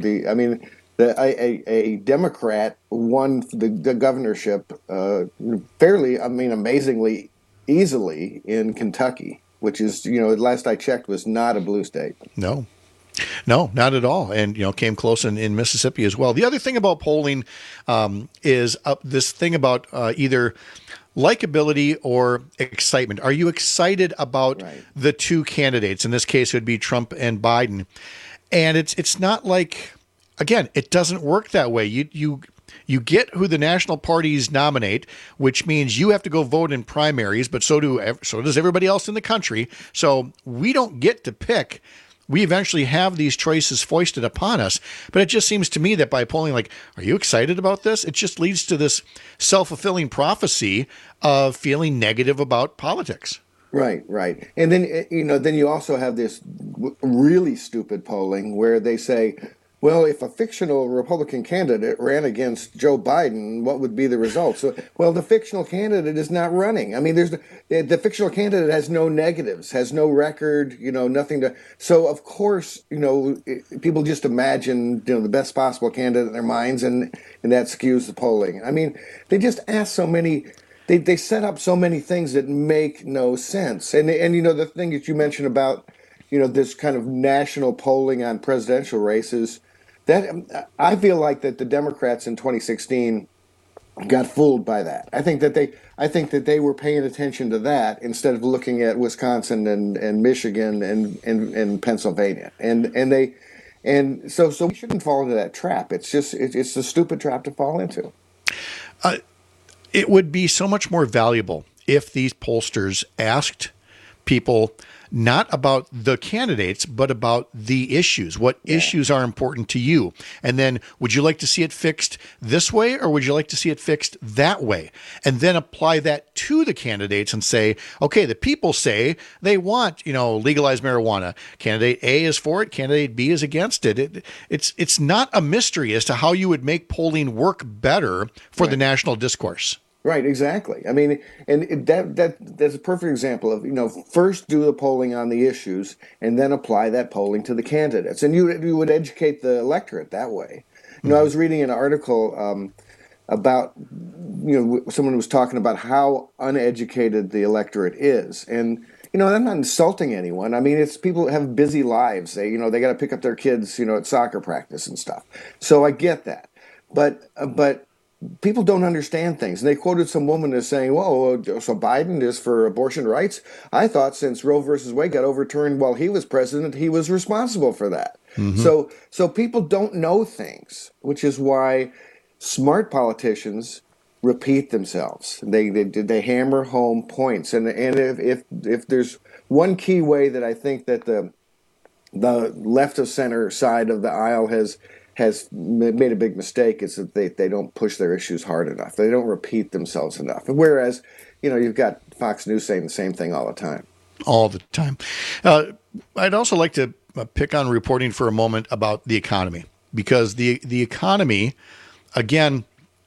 A Democrat won the governorship fairly, amazingly easily in Kentucky, which is, last I checked, was not a blue state. No, not at all. And, came close in Mississippi as well. The other thing about polling is this thing about either likability or excitement. Are you excited about the 2 candidates? In this case, it would be Trump and Biden. And it's not like, again, it doesn't work that way. You get who the national parties nominate, which means you have to go vote in primaries, but so does everybody else in the country. So we don't get to pick. We eventually have these choices foisted upon us. But it just seems to me that by polling, are you excited about this? It just leads to this self-fulfilling prophecy of feeling negative about politics. Right. And then, then you also have this really stupid polling where they say, well, if a fictional Republican candidate ran against Joe Biden, what would be the result? So, well, the fictional candidate is not running. I mean, the fictional candidate has no negatives, has no record, nothing to. So, of course, people just imagine, the best possible candidate in their minds, and that skews the polling. I mean, they just ask so many. They set up so many things that make no sense. And the thing that you mentioned about, this kind of national polling on presidential races, that I feel like that the Democrats in 2016 got fooled by that. I think that they were paying attention to that instead of looking at Wisconsin and Michigan and Pennsylvania. And so we shouldn't fall into that trap. It's a stupid trap to fall into. It would be so much more valuable if these pollsters asked people not about the candidates, but about the issues. What issues are important to you? And then, would you like to see it fixed this way, or would you like to see it fixed that way? And then apply that to the candidates and say, okay, the people say they want, legalized marijuana. Candidate A is for it. Candidate B is against it. It's not a mystery as to how you would make polling work better for the national discourse. Right, exactly. I mean, and that's a perfect example of, first do the polling on the issues and then apply that polling to the candidates. And you would educate the electorate that way. I was reading an article about, someone was talking about how uneducated the electorate is. And, I'm not insulting anyone. I mean, it's people have busy lives. They got to pick up their kids, at soccer practice and stuff. So I get that. But people don't understand things. And they quoted some woman as saying, whoa, so Biden is for abortion rights? I thought since Roe versus Wade got overturned while he was president, he was responsible for that. Mm-hmm. So people don't know things, which is why smart politicians repeat themselves. They hammer home points. And if there's one key way that I think that the left of center side of the aisle has made a big mistake, is that they don't push their issues hard enough. They don't repeat themselves enough. Whereas, you've got Fox News saying the same thing all the time. All the time. I'd also like to pick on reporting for a moment about the economy, because the economy, again,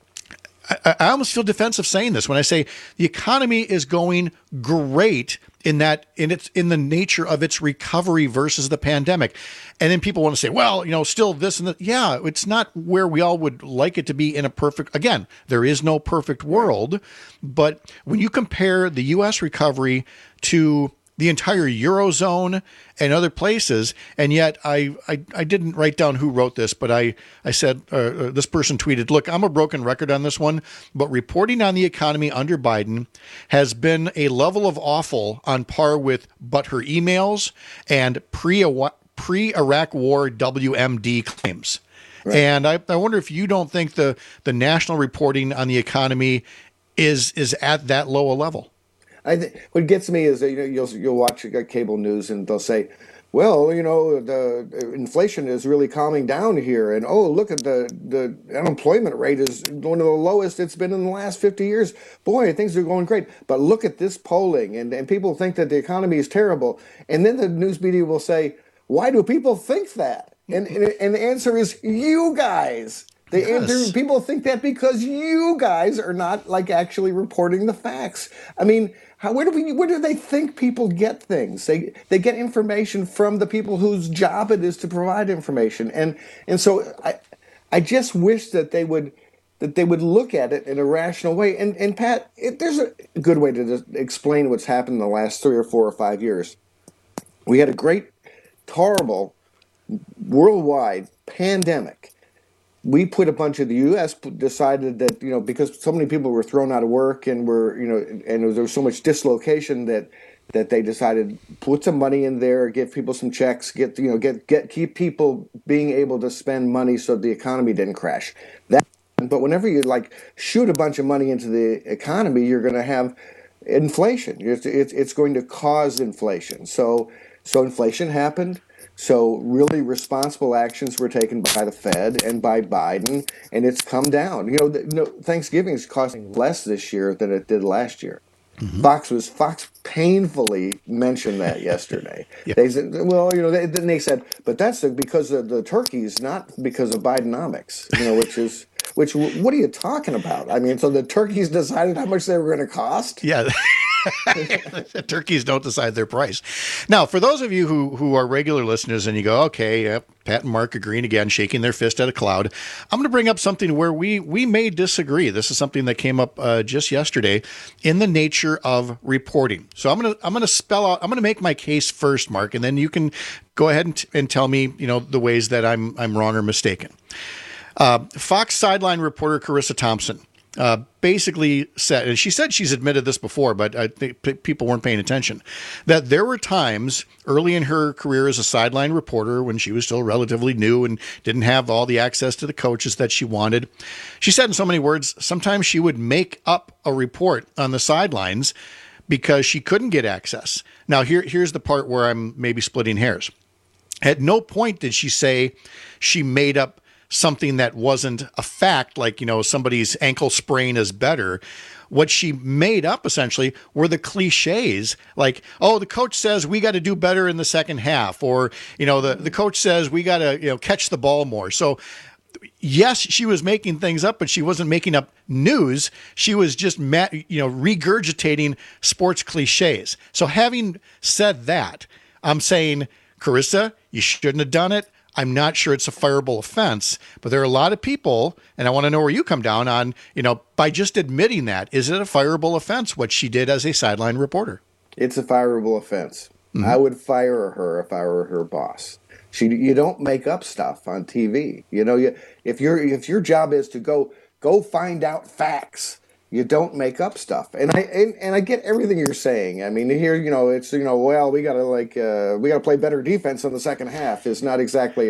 I almost feel defensive saying this when I say the economy is going great in the nature of its recovery versus the pandemic. And then people want to say, well, still this and that. Yeah, it's not where we all would like it to be in a perfect, again, there is no perfect world. But when you compare the U.S. recovery to the entire Eurozone and other places, and yet I didn't write down who wrote this, but I said, this person tweeted, look, I'm a broken record on this one, but reporting on the economy under Biden has been a level of awful on par with but her emails and pre-Iraq war WMD claims. Right. And I wonder if you don't think the national reporting on the economy is at that low a level. What gets me is that, you'll watch cable news and they'll say, well, the inflation is really calming down here, and look at the unemployment rate is one of the lowest it's been in the last 50 years. Boy, things are going great. But look at this polling, and people think that the economy is terrible. And then the news media will say, why do people think that? And the answer is you guys. People think that because you guys are not actually reporting the facts. I mean, where do they think people get things? They get information from the people whose job it is to provide information, and so I just wish that they would look at it in a rational way. And Pat, there's a good way to just explain what's happened in the last 3 or 4 or 5 years. We had a great, horrible, worldwide pandemic. We put a bunch of the U.S. decided that, because so many people were thrown out of work and and there was so much dislocation that they decided put some money in there, give people some checks, keep people being able to spend money so the economy didn't crash. But whenever you shoot a bunch of money into the economy, you're going to have inflation. It's going to cause inflation. So inflation happened. So really responsible actions were taken by the Fed and by Biden, and it's come down. Thanksgiving is costing less this year than it did last year. Fox painfully mentioned that yesterday. They said, well, then they said, but that's because of the turkeys, not because of Bidenomics, which what are you talking about? I mean, so the turkeys decided how much they were going to cost? Yeah. Turkeys don't decide their price. Now, for those of you who are regular listeners and you go, okay, Pat and Mark agreeing again, shaking their fist at a cloud, I'm going to bring up something where we may disagree. This is something that came up just yesterday in the nature of reporting. So I'm going to spell out, I'm going to make my case first, Mark, and then you can go ahead and tell me, the ways that I'm wrong or mistaken. Fox sideline reporter Carissa Thompson basically said, and she said she's admitted this before, but I think people weren't paying attention, that there were times early in her career as a sideline reporter when she was still relatively new and didn't have all the access to the coaches that she wanted. She said in so many words, sometimes she would make up a report on the sidelines because she couldn't get access. Now, here's the part where I'm maybe splitting hairs. At no point did she say she made up something that wasn't a fact, like, somebody's ankle sprain is better. What she made up essentially were the cliches, like, oh, the coach says we got to do better in the second half, or, the coach says we got to, catch the ball more. So yes, she was making things up, but she wasn't making up news. She was just, regurgitating sports cliches. So having said that, I'm saying, Carissa, you shouldn't have done it. I'm not sure it's a fireable offense, but there are a lot of people, and I want to know where you come down on, by just admitting that, is it a fireable offense, what she did as a sideline reporter? It's a fireable offense. I would fire her if I were her boss. You don't make up stuff on TV. If your job is to go find out facts, you don't make up stuff. And I get everything you're saying. I mean, here, it's, well, we got to play better defense in the second half. It's not exactly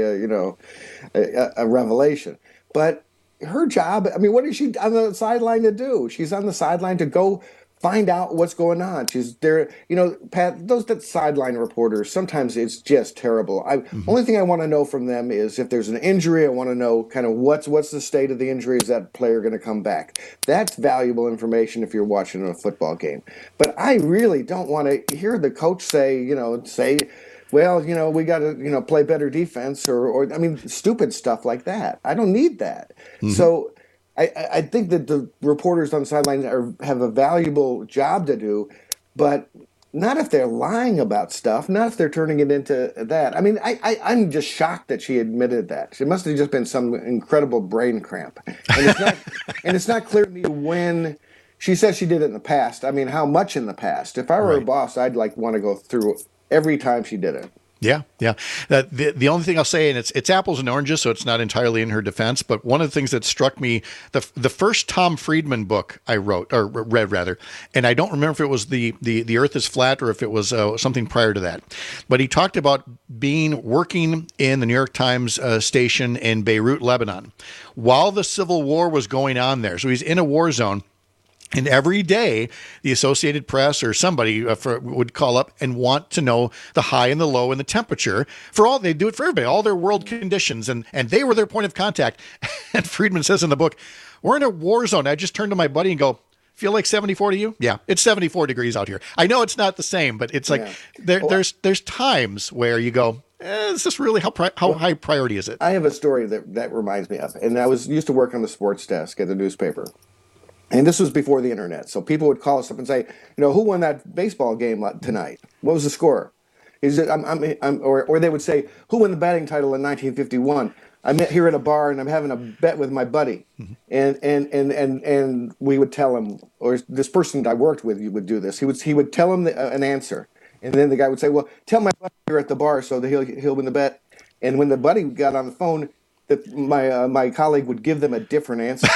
a revelation. But her job, I mean, what is she on the sideline to do? She's on the sideline to go find out what's going on. She's there, Pat, that sideline reporters, sometimes it's just terrible. Only thing I want to know from them is if there's an injury, I want to know kind of what's the state of the injury. Is that player going to come back? That's valuable information if you're watching a football game. But I really don't want to hear the coach say, well, we got to, play better defense or stupid stuff like that. I don't need that. So I think that the reporters on the sidelines have a valuable job to do, but not if they're lying about stuff, not if they're turning it into that. I mean, I'm just shocked that she admitted that. It must have just been some incredible brain cramp. And it's not clear to me when she says she did it in the past. I mean, how much in the past? If I were her boss, I'd want to go through every time she did it. Yeah. The only thing I'll say, and it's apples and oranges, so it's not entirely in her defense, but one of the things that struck me, the first Tom Friedman book I read, and I don't remember if it was the Earth is Flat or if it was something prior to that, but he talked about working in the New York Times station in Beirut, Lebanon, while the civil war was going on there. So he's in a war zone. And every day, the Associated Press or somebody would call up and want to know the high and the low and the temperature they do it for everybody, all their world conditions. And they were their point of contact. And Friedman says in the book, we're in a war zone. I just turn to my buddy and go, feel like 74 to you? Yeah, it's 74 degrees out here. I know it's not the same, but it's like there's times where you go, is this really how high priority is it? I have a story that reminds me of, and I used to work on the sports desk at the newspaper. And this was before the internet, so people would call us up and say, who won that baseball game tonight? What was the score? Or they would say, who won the batting title in 1951? I met here at a bar and I'm having a bet with my buddy, and we would tell him, or this person I worked with would do this. He would tell him an answer, and then the guy would say, well, tell my buddy here at the bar so that he'll win the bet. And when the buddy got on the phone, my colleague would give them a different answer.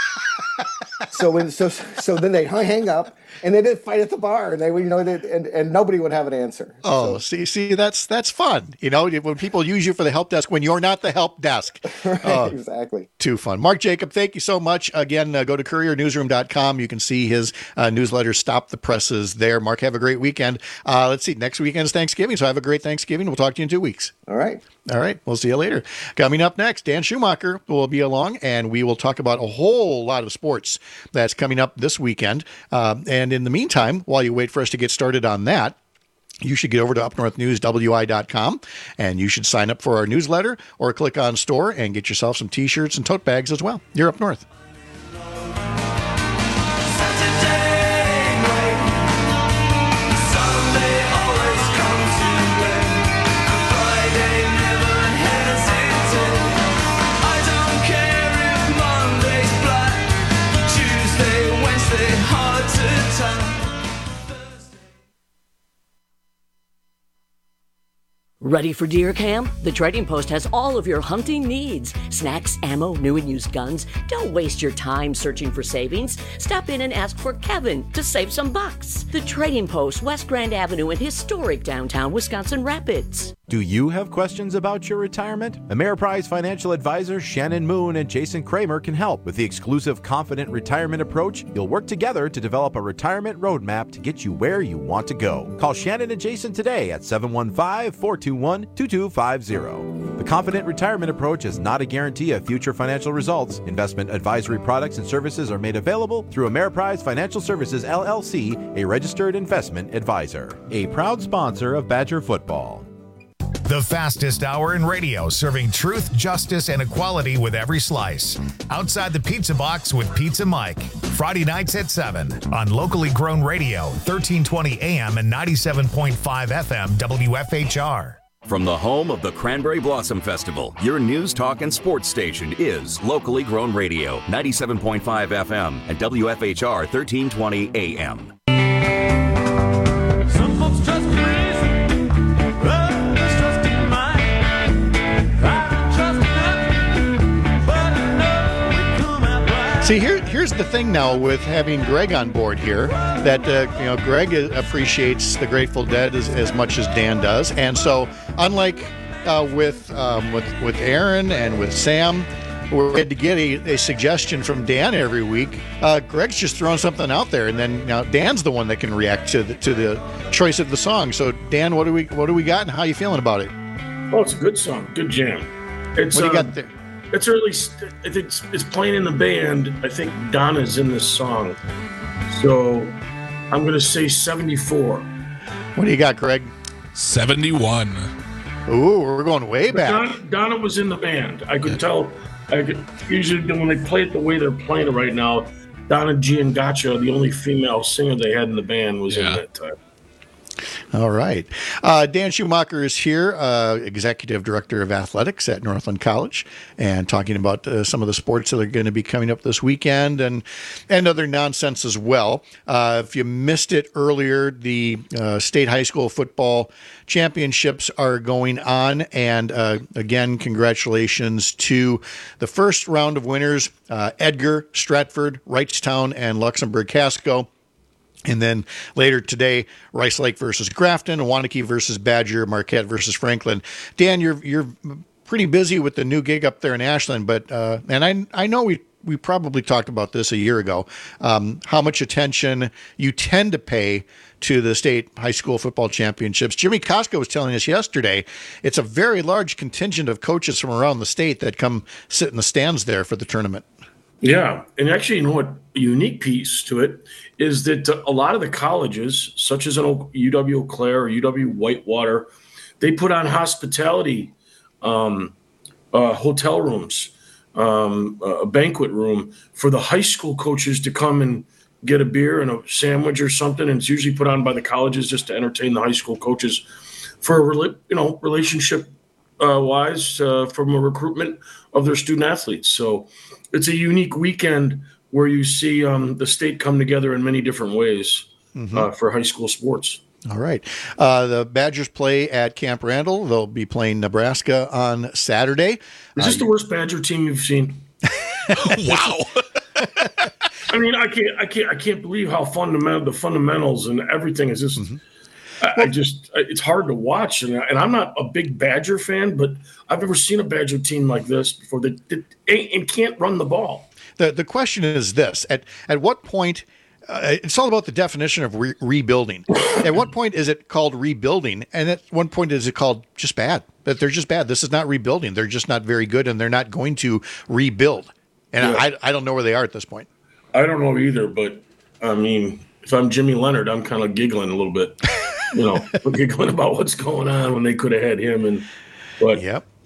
So then they hang up and they did fight at the bar, and they and nobody would have an answer. Oh, so. see, that's fun. When people use you for the help desk when you're not the help desk. Right, exactly. Too fun. Mark Jacob, thank you so much. Again, go to couriernewsroom.com. You can see his newsletter, Stop the Presses there. Mark, have a great weekend. Let's see. Next weekend is Thanksgiving, so have a great Thanksgiving. We'll talk to you in 2 weeks. All right. All right. We'll see you later. Coming up next, Dan Schumacher will be along, and we will talk about a whole lot of sports that's coming up this weekend. And in the meantime, while you wait for us to get started on that, you should get over to upnorthnewswi.com, and you should sign up for our newsletter or click on store and get yourself some T-shirts and tote bags as well. You're Up North. Ready for deer camp? The Trading Post has all of your hunting needs. Snacks, ammo, new and used guns. Don't waste your time searching for savings. Stop in and ask for Kevin to save some bucks. The Trading Post, West Grand Avenue in historic downtown Wisconsin Rapids. Do you have questions about your retirement? Ameriprise financial advisors Shannon Moon and Jason Kramer can help. With the exclusive Confident Retirement approach, you'll work together to develop a retirement roadmap to get you where you want to go. Call Shannon and Jason today at 715-421-2250. The Confident Retirement approach is not a guarantee of future financial results. Investment advisory products and services are made available through Ameriprise Financial Services, LLC, a registered investment advisor. A proud sponsor of Badger Football. The fastest hour in radio, serving truth, justice, and equality with every slice. Outside the Pizza Box with Pizza Mike. Friday nights at 7 on locally grown radio, 1320 AM and 97.5 FM WFHR. From the home of the Cranberry Blossom Festival, your news, talk, and sports station is locally grown radio, 97.5 FM and WFHR 1320 AM. Some folks trust See, here's the thing now with having Greg on board here, that Greg appreciates the Grateful Dead as much as Dan does, and so unlike with Aaron and with Sam, we had to get a suggestion from Dan every week. Greg's just throwing something out there, and then now Dan's the one that can react to the choice of the song. So Dan, what do we got, and how are you feeling about it? Oh, it's a good song, good jam. What do you got there? It's early. I think it's playing in the band. I think Donna's in this song. So I'm going to say 74. What do you got, Greg? 71. Ooh, we're going way back. Donna was in the band. I could tell. Usually when they play it the way they're playing it right now, Donna Giangacha, the only female singer they had in the band, was in that time. All right. Dan Schumacher is here, Executive Director of Athletics at Northland College, and talking about some of the sports that are going to be coming up this weekend and other nonsense as well. If you missed it earlier, the state high school football championships are going on. And again, congratulations to the first round of winners, Edgar, Stratford, Wrightstown, and Luxembourg-Casco. And then later today, Rice Lake versus Grafton, Wanakee versus Badger, Marquette versus Franklin. Dan, you're pretty busy with the new gig up there in Ashland, but and I know we probably talked about this a year ago, how much attention you tend to pay to the state high school football championships. Jimmy Costco was telling us yesterday it's a very large contingent of coaches from around the state that come sit in the stands there for the tournament. Yeah, and actually, you know what? A unique piece to it is that a lot of the colleges, such as UW Eau Claire or UW Whitewater, they put on hospitality, hotel rooms, a banquet room for the high school coaches to come and get a beer and a sandwich or something. And it's usually put on by the colleges just to entertain the high school coaches for relationship wise from a recruitment of their student athletes. So it's a unique weekend where you see the state come together in many different ways for high school sports. All right. The Badgers play at Camp Randall. They'll be playing Nebraska on Saturday. Is this the worst Badger team you've seen? Wow. I mean, I can't believe how the fundamentals and everything is just. It's hard to watch, and I'm not a big Badger fan, but I've never seen a Badger team like this before that and can't run the ball. The question is this: at what point? It's all about the definition of rebuilding. At what point is it called rebuilding, and at what point is it called just bad? that they're just bad. This is not rebuilding. They're just not very good, and they're not going to rebuild. And I don't know where they are at this point. I don't know either, but I mean, if I'm Jimmy Leonard, I'm kind of giggling a little bit, giggling about what's going on when they could have had him. But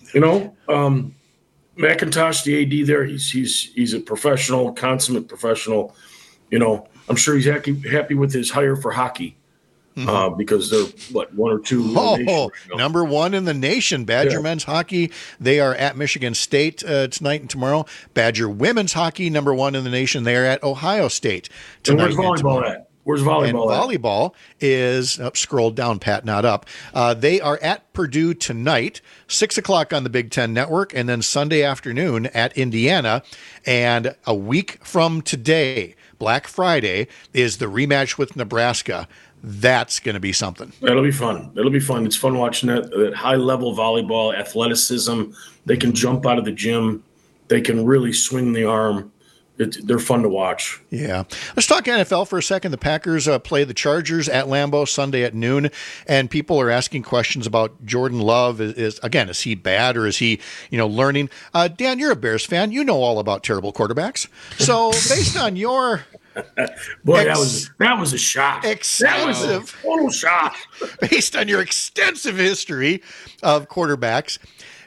McIntosh, the AD there, he's a professional, consummate professional. I'm sure he's happy with his hire for hockey. Because they're one or two. Number one in the nation. Badger men's hockey. They are at Michigan State tonight and tomorrow. Badger women's hockey, number one in the nation. They are at Ohio State tonight. And where's volleyball at? Where's volleyball and volleyball is scrolled down, Pat, not up. They are at Purdue tonight, 6:00 on the Big Ten Network, and then Sunday afternoon at Indiana. And a week from today, Black Friday, is the rematch with Nebraska. That's going to be something. That'll be fun. It's fun watching that high-level volleyball, athleticism. They can jump out of the gym. They can really swing the arm. They're fun to watch. Yeah. Let's talk NFL for a second. The Packers play the Chargers at Lambeau Sunday at noon, and people are asking questions about Jordan Love. Is he bad, or is he, learning? Dan, you're a Bears fan. You know all about terrible quarterbacks. So based on your... Boy, that was a shock. That was a total shock. Based on your extensive history of quarterbacks,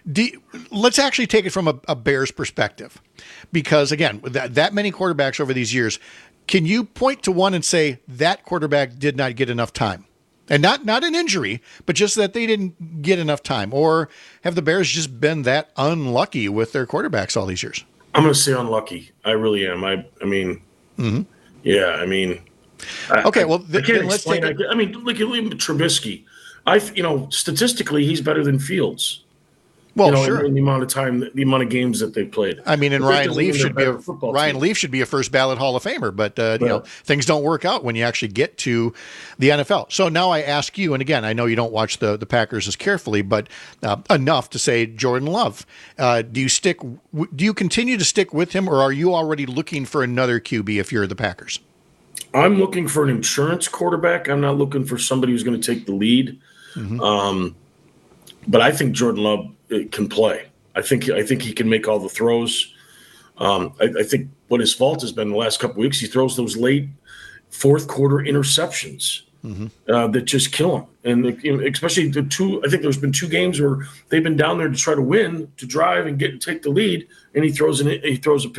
let's actually take it from a Bears perspective. Because, again, that many quarterbacks over these years, can you point to one and say that quarterback did not get enough time? And not an injury, but just that they didn't get enough time. Or have the Bears just been that unlucky with their quarterbacks all these years? I'm going to say unlucky. I really am. I mean... Mm-hmm. Yeah, I mean, okay. Well, I can't explain. Look at Trubisky. Statistically, he's better than Fields. Well, sure. In the amount of time, the amount of games that they played. I mean, and Ryan Leaf should be a first ballot Hall of Famer, but things don't work out when you actually get to the NFL. So now I ask you, and again, I know you don't watch the Packers as carefully, but enough to say Jordan Love. Do you continue to stick with him, or are you already looking for another QB if you're the Packers? I'm looking for an insurance quarterback. I'm not looking for somebody who's going to take the lead. Mm-hmm. But I think Jordan Love can play. I think he can make all the throws. I think what his fault has been the last couple of weeks, he throws those late fourth quarter interceptions that just kill him. And especially I think there's been two games where they've been down there to try to win, to drive and take the lead, and he throws a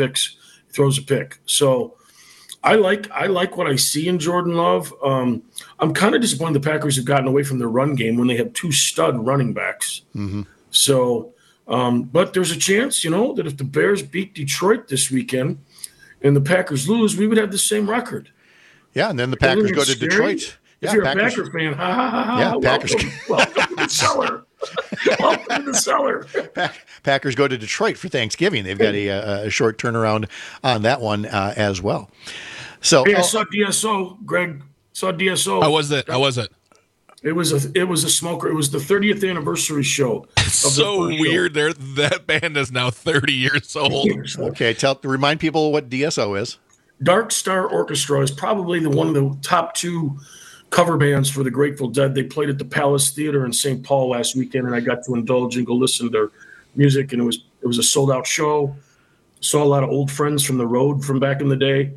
pick. So I like what I see in Jordan Love. I'm kind of disappointed the Packers have gotten away from their run game when they have two stud running backs. Mm-hmm. So, but there's a chance, that if the Bears beat Detroit this weekend and the Packers lose, we would have the same record. Yeah, and then the Packers go to Detroit. If you're a Packer fan, Packers. Welcome to the cellar. Welcome to the cellar. Packers go to Detroit for Thanksgiving. They've got a short turnaround on that one as well. So, hey, I saw DSO. Greg saw DSO. How was it? It was a smoker. It was the 30th anniversary show. It's so weird. That band is now 30 years old. Okay, remind people what DSO is. Dark Star Orchestra is probably one of the top two cover bands for the Grateful Dead. They played at the Palace Theater in St. Paul last weekend, and I got to indulge and go listen to their music. And it was a sold out show. Saw a lot of old friends from the road from back in the day.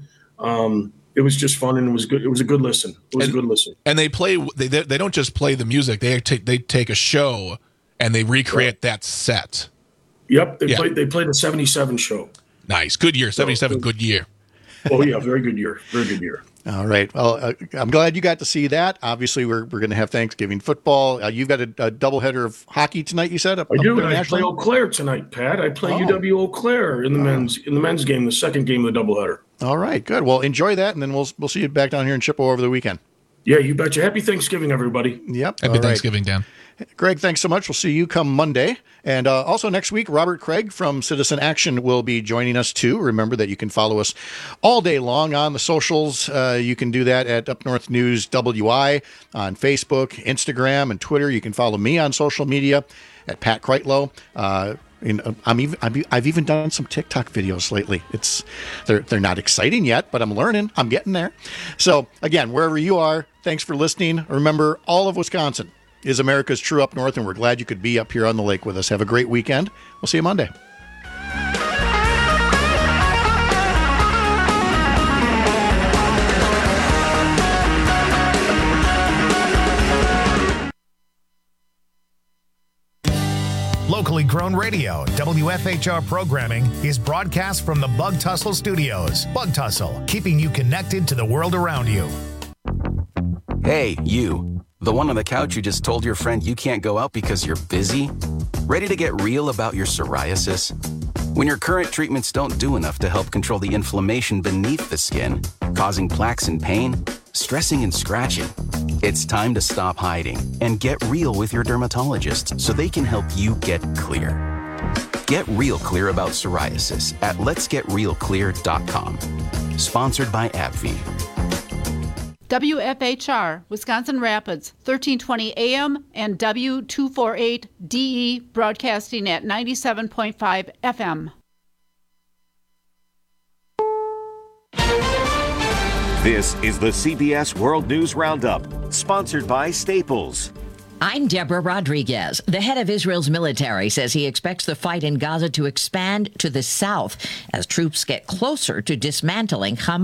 It was just fun, and it was good. It was a good listen. And they play. They don't just play the music. They take a show and they recreate that set. Yep, they played the 77 show. Nice, good year. 77, good year. Oh yeah, very good year. Very good year. All right. Well, I'm glad you got to see that. Obviously, we're going to have Thanksgiving football. You've got a doubleheader of hockey tonight. You said I do. I play Eau Claire tonight, Pat. I play UW Eau Claire in the men's game, the second game of the doubleheader. All right. Good. Well, enjoy that, and then we'll see you back down here in Chippewa over the weekend. Yeah, you betcha. Happy Thanksgiving, everybody. Yep. Happy Thanksgiving, Dan. Greg, thanks so much. We'll see you come Monday. And also next week, Robert Craig from Citizen Action will be joining us too. Remember that you can follow us all day long on the socials. You can do that at Up North News WI on Facebook, Instagram, and Twitter. You can follow me on social media at Pat Kreitlow. I've even done some TikTok videos lately. They're not exciting yet, but I'm learning. I'm getting there. So again, wherever you are, thanks for listening. Remember, all of Wisconsin is America's true up north, and we're glad you could be up here on the lake with us. Have a great weekend. We'll see you Monday. Locally grown radio, WFHR programming is broadcast from the Bug Tussle Studios. Bug Tussle, keeping you connected to the world around you. Hey, you. The one on the couch who just told your friend you can't go out because you're busy? Ready to get real about your psoriasis? When your current treatments don't do enough to help control the inflammation beneath the skin, causing plaques and pain, stressing and scratching, it's time to stop hiding and get real with your dermatologist so they can help you get clear. Get real clear about psoriasis at letsgetrealclear.com. Sponsored by AbbVie. WFHR, Wisconsin Rapids, 1320 AM and W248DE, broadcasting at 97.5 FM. This is the CBS World News Roundup, sponsored by Staples. I'm Deborah Rodriguez. The head of Israel's military says he expects the fight in Gaza to expand to the south as troops get closer to dismantling Hamas.